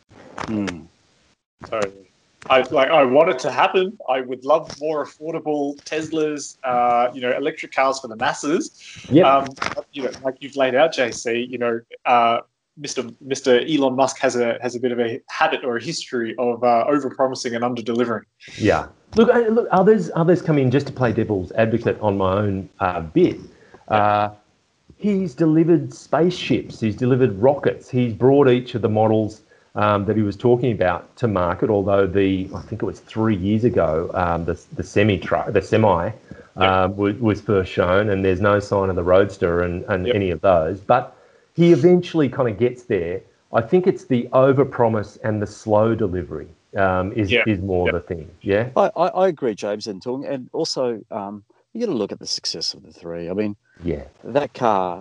Mm. Totally. I like. I want it to happen. I would love more affordable Teslas. Uh, you know, electric cars for the masses. Yeah. Um, you know, like you've laid out, J C. You know, uh, Mister Mister Elon Musk has a has a bit of a habit or a history of uh, over-promising and under-delivering. Yeah. Look, uh, look. Others others come in just to play devil's advocate on my own uh, bit. Uh, he's delivered spaceships. He's delivered rockets. He's brought each of the models Um, that he was talking about to market, although the I think it was three years ago um, the the semi truck the semi Yep. um, was, was first shown, and there's no sign of the Roadster and, and Yep. any of those. But he eventually kind of gets there. I think it's the overpromise and the slow delivery um, is Yeah. is more Yep. the thing. Yeah, I, I, I agree, James and Tung, and also um, you got to look at the success of the three. I mean, yeah, that car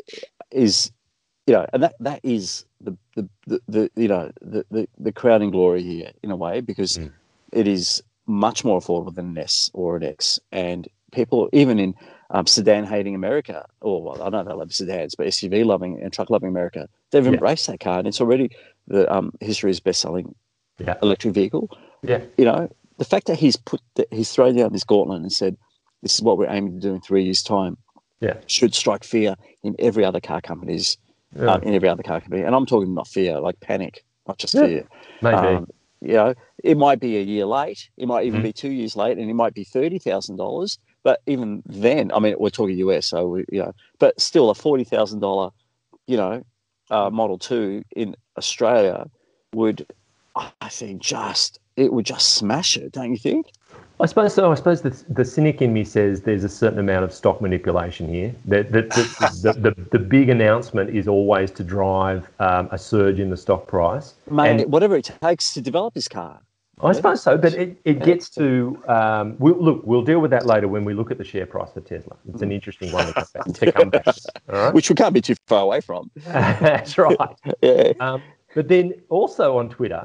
is, you know, and that, that is the the, the, the you know the, the, the crowning glory here in a way, because Mm. it is much more affordable than an S or an X, and people even in um, sedan hating America, or well, I know they love sedans, but S U V loving and truck loving America, they've Yeah. embraced that car, and it's already the um, history's best selling yeah, electric vehicle. yeah, You know, the fact that he's put that he's thrown down this gauntlet and said, "This is what we're aiming to do in three years' time," yeah, should strike fear in every other car company's yeah. um, in every other car company. And I'm talking not fear, like panic, not just Yeah, fear. maybe. Um, you know, it might be a year late, it might even Mhm. be two years late, and it might be thirty thousand dollars. But even then, I mean, we're talking U S, so we, you know, but still a forty thousand dollar, you know, uh, Model Two in Australia would, I think, just it would just smash it, don't you think? I suppose so. I suppose the, the cynic in me says there's a certain amount of stock manipulation here. That the, the, the, the, the big announcement is always to drive um, a surge in the stock price. Mate, And whatever it takes to develop his car. I suppose so, but it, it gets to, um, we'll, look, we'll deal with that later when we look at the share price for Tesla. It's an interesting one to come back to. Come back to, all right? Which we can't be too far away from. That's right. Yeah. Um, but then also on Twitter,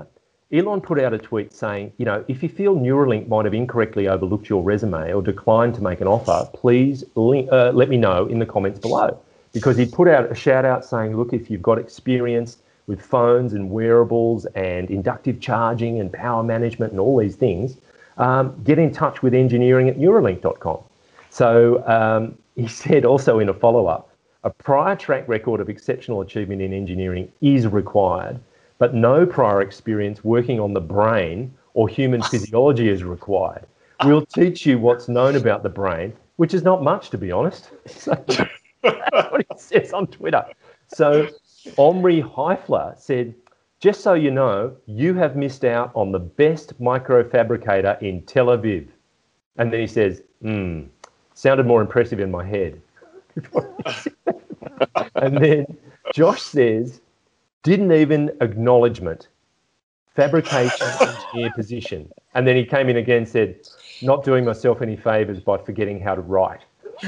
Elon put out a tweet saying, you know, if you feel Neuralink might have incorrectly overlooked your resume or declined to make an offer, please link, uh, let me know in the comments below. Because he put out a shout out saying, look, if you've got experience with phones and wearables and inductive charging and power management and all these things, um, get in touch with engineering at Neuralink dot com. So um, he said also in a follow-up, a prior track record of exceptional achievement in engineering is required, but no prior experience working on the brain or human physiology is required. We'll teach you what's known about the brain, which is not much, to be honest. So, that's what he says on Twitter. So Omri Heifler said, just so you know, you have missed out on the best microfabricator in Tel Aviv. And then he says, hmm, sounded more impressive in my head. And then Josh says, didn't even acknowledgement, fabrication engineer position. And then he came in again and said, not doing myself any favours by forgetting how to write.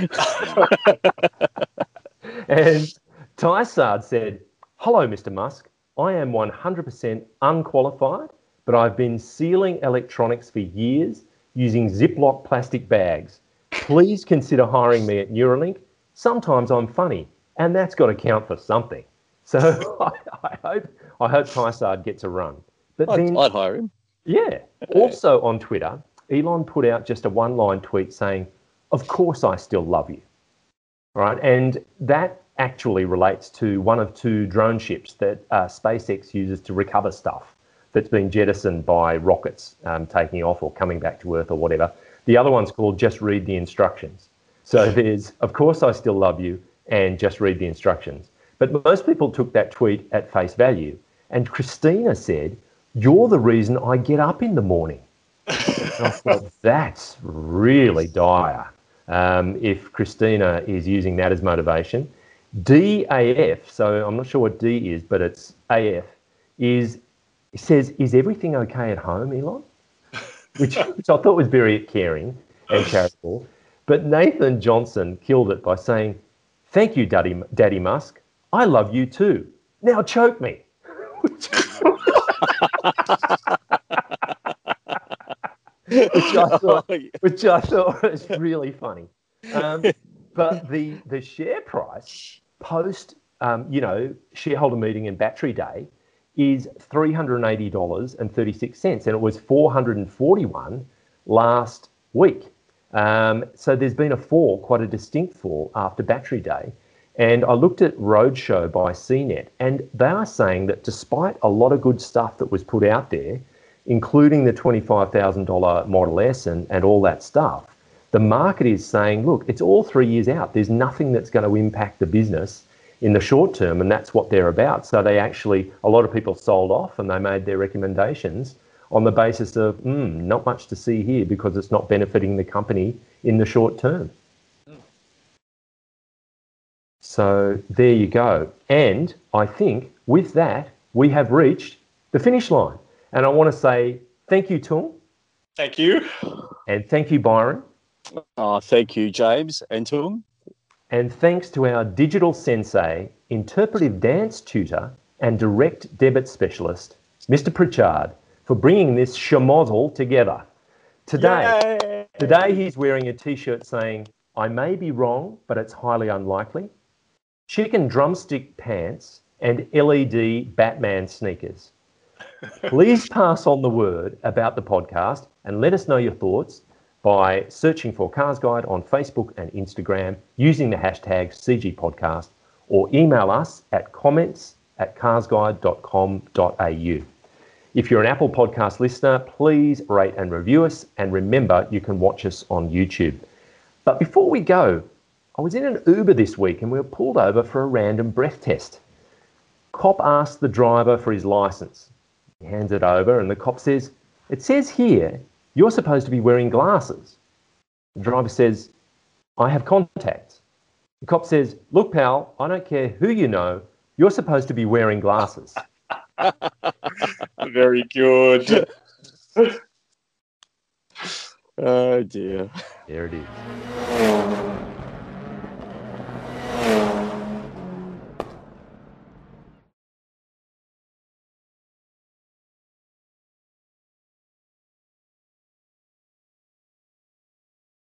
And Tysard said, hello, Mister Musk. I am one hundred percent unqualified, but I've been sealing electronics for years using Ziploc plastic bags. Please consider hiring me at Neuralink. Sometimes I'm funny, and that's got to count for something. So I, I hope I hope Tysard gets a run. But I'd, then, I'd hire him. Yeah. Also on Twitter, Elon put out just a one-line tweet saying, of course I still love you. All right. And that actually relates to one of two drone ships that uh, SpaceX uses to recover stuff that's been jettisoned by rockets um, taking off or coming back to Earth or whatever. The other one's called Just Read the Instructions. So there's, of course I still love you, and just read the instructions. But most people took that tweet at face value. And Christina said, you're the reason I get up in the morning. And I thought, that's really dire. Um, if Christina is using that as motivation. D A F, so I'm not sure what D is, but it's A F, is, it says, is everything okay at home, Elon? Which, which I thought was very caring and charitable. But Nathan Johnson killed it by saying, thank you, Daddy, Daddy Musk. I love you too. Now choke me. which, I thought, which I thought was really funny. Um, but the, the share price post, um, you know, shareholder meeting and battery day is three hundred eighty dollars and thirty-six cents, and it was four hundred forty-one dollars last week. Um, so there's been a fall, quite a distinct fall after battery day. And I looked at Roadshow by C net, and they are saying that despite a lot of good stuff that was put out there, including the twenty-five thousand dollars Model S and, and all that stuff, the market is saying, look, it's all three years out. There's nothing that's going to impact the business in the short term, and that's what they're about. So they actually, a lot of people sold off and they made their recommendations on the basis of, mm, not much to see here because it's not benefiting the company in the short term. So there you go. And I think with that, we have reached the finish line. And I want to say thank you, Tung. Thank you. And thank you, Byron. Oh, thank you, James and Tung. And thanks to our digital sensei, interpretive dance tutor, and direct debit specialist, Mister Pritchard, for bringing this schmozzle together. Today, Yay! today he's wearing a T-shirt saying, I may be wrong, but it's highly unlikely. Chicken drumstick pants and L E D Batman sneakers. Please pass on the word about the podcast and let us know your thoughts by searching for Cars Guide on Facebook and Instagram using the hashtag C G Podcast, or email us at comments at carsguide dot com dot a u. If you're an Apple Podcast listener, please rate and review us, and remember you can watch us on YouTube. But before we go, I was in an Uber this week and we were pulled over for a random breath test. Cop asked the driver for his license. He hands it over and the cop says, it says here you're supposed to be wearing glasses. The driver says, I have contacts. The cop says, look, pal, I don't care who you know, you're supposed to be wearing glasses. Very good. Oh, dear. There it is.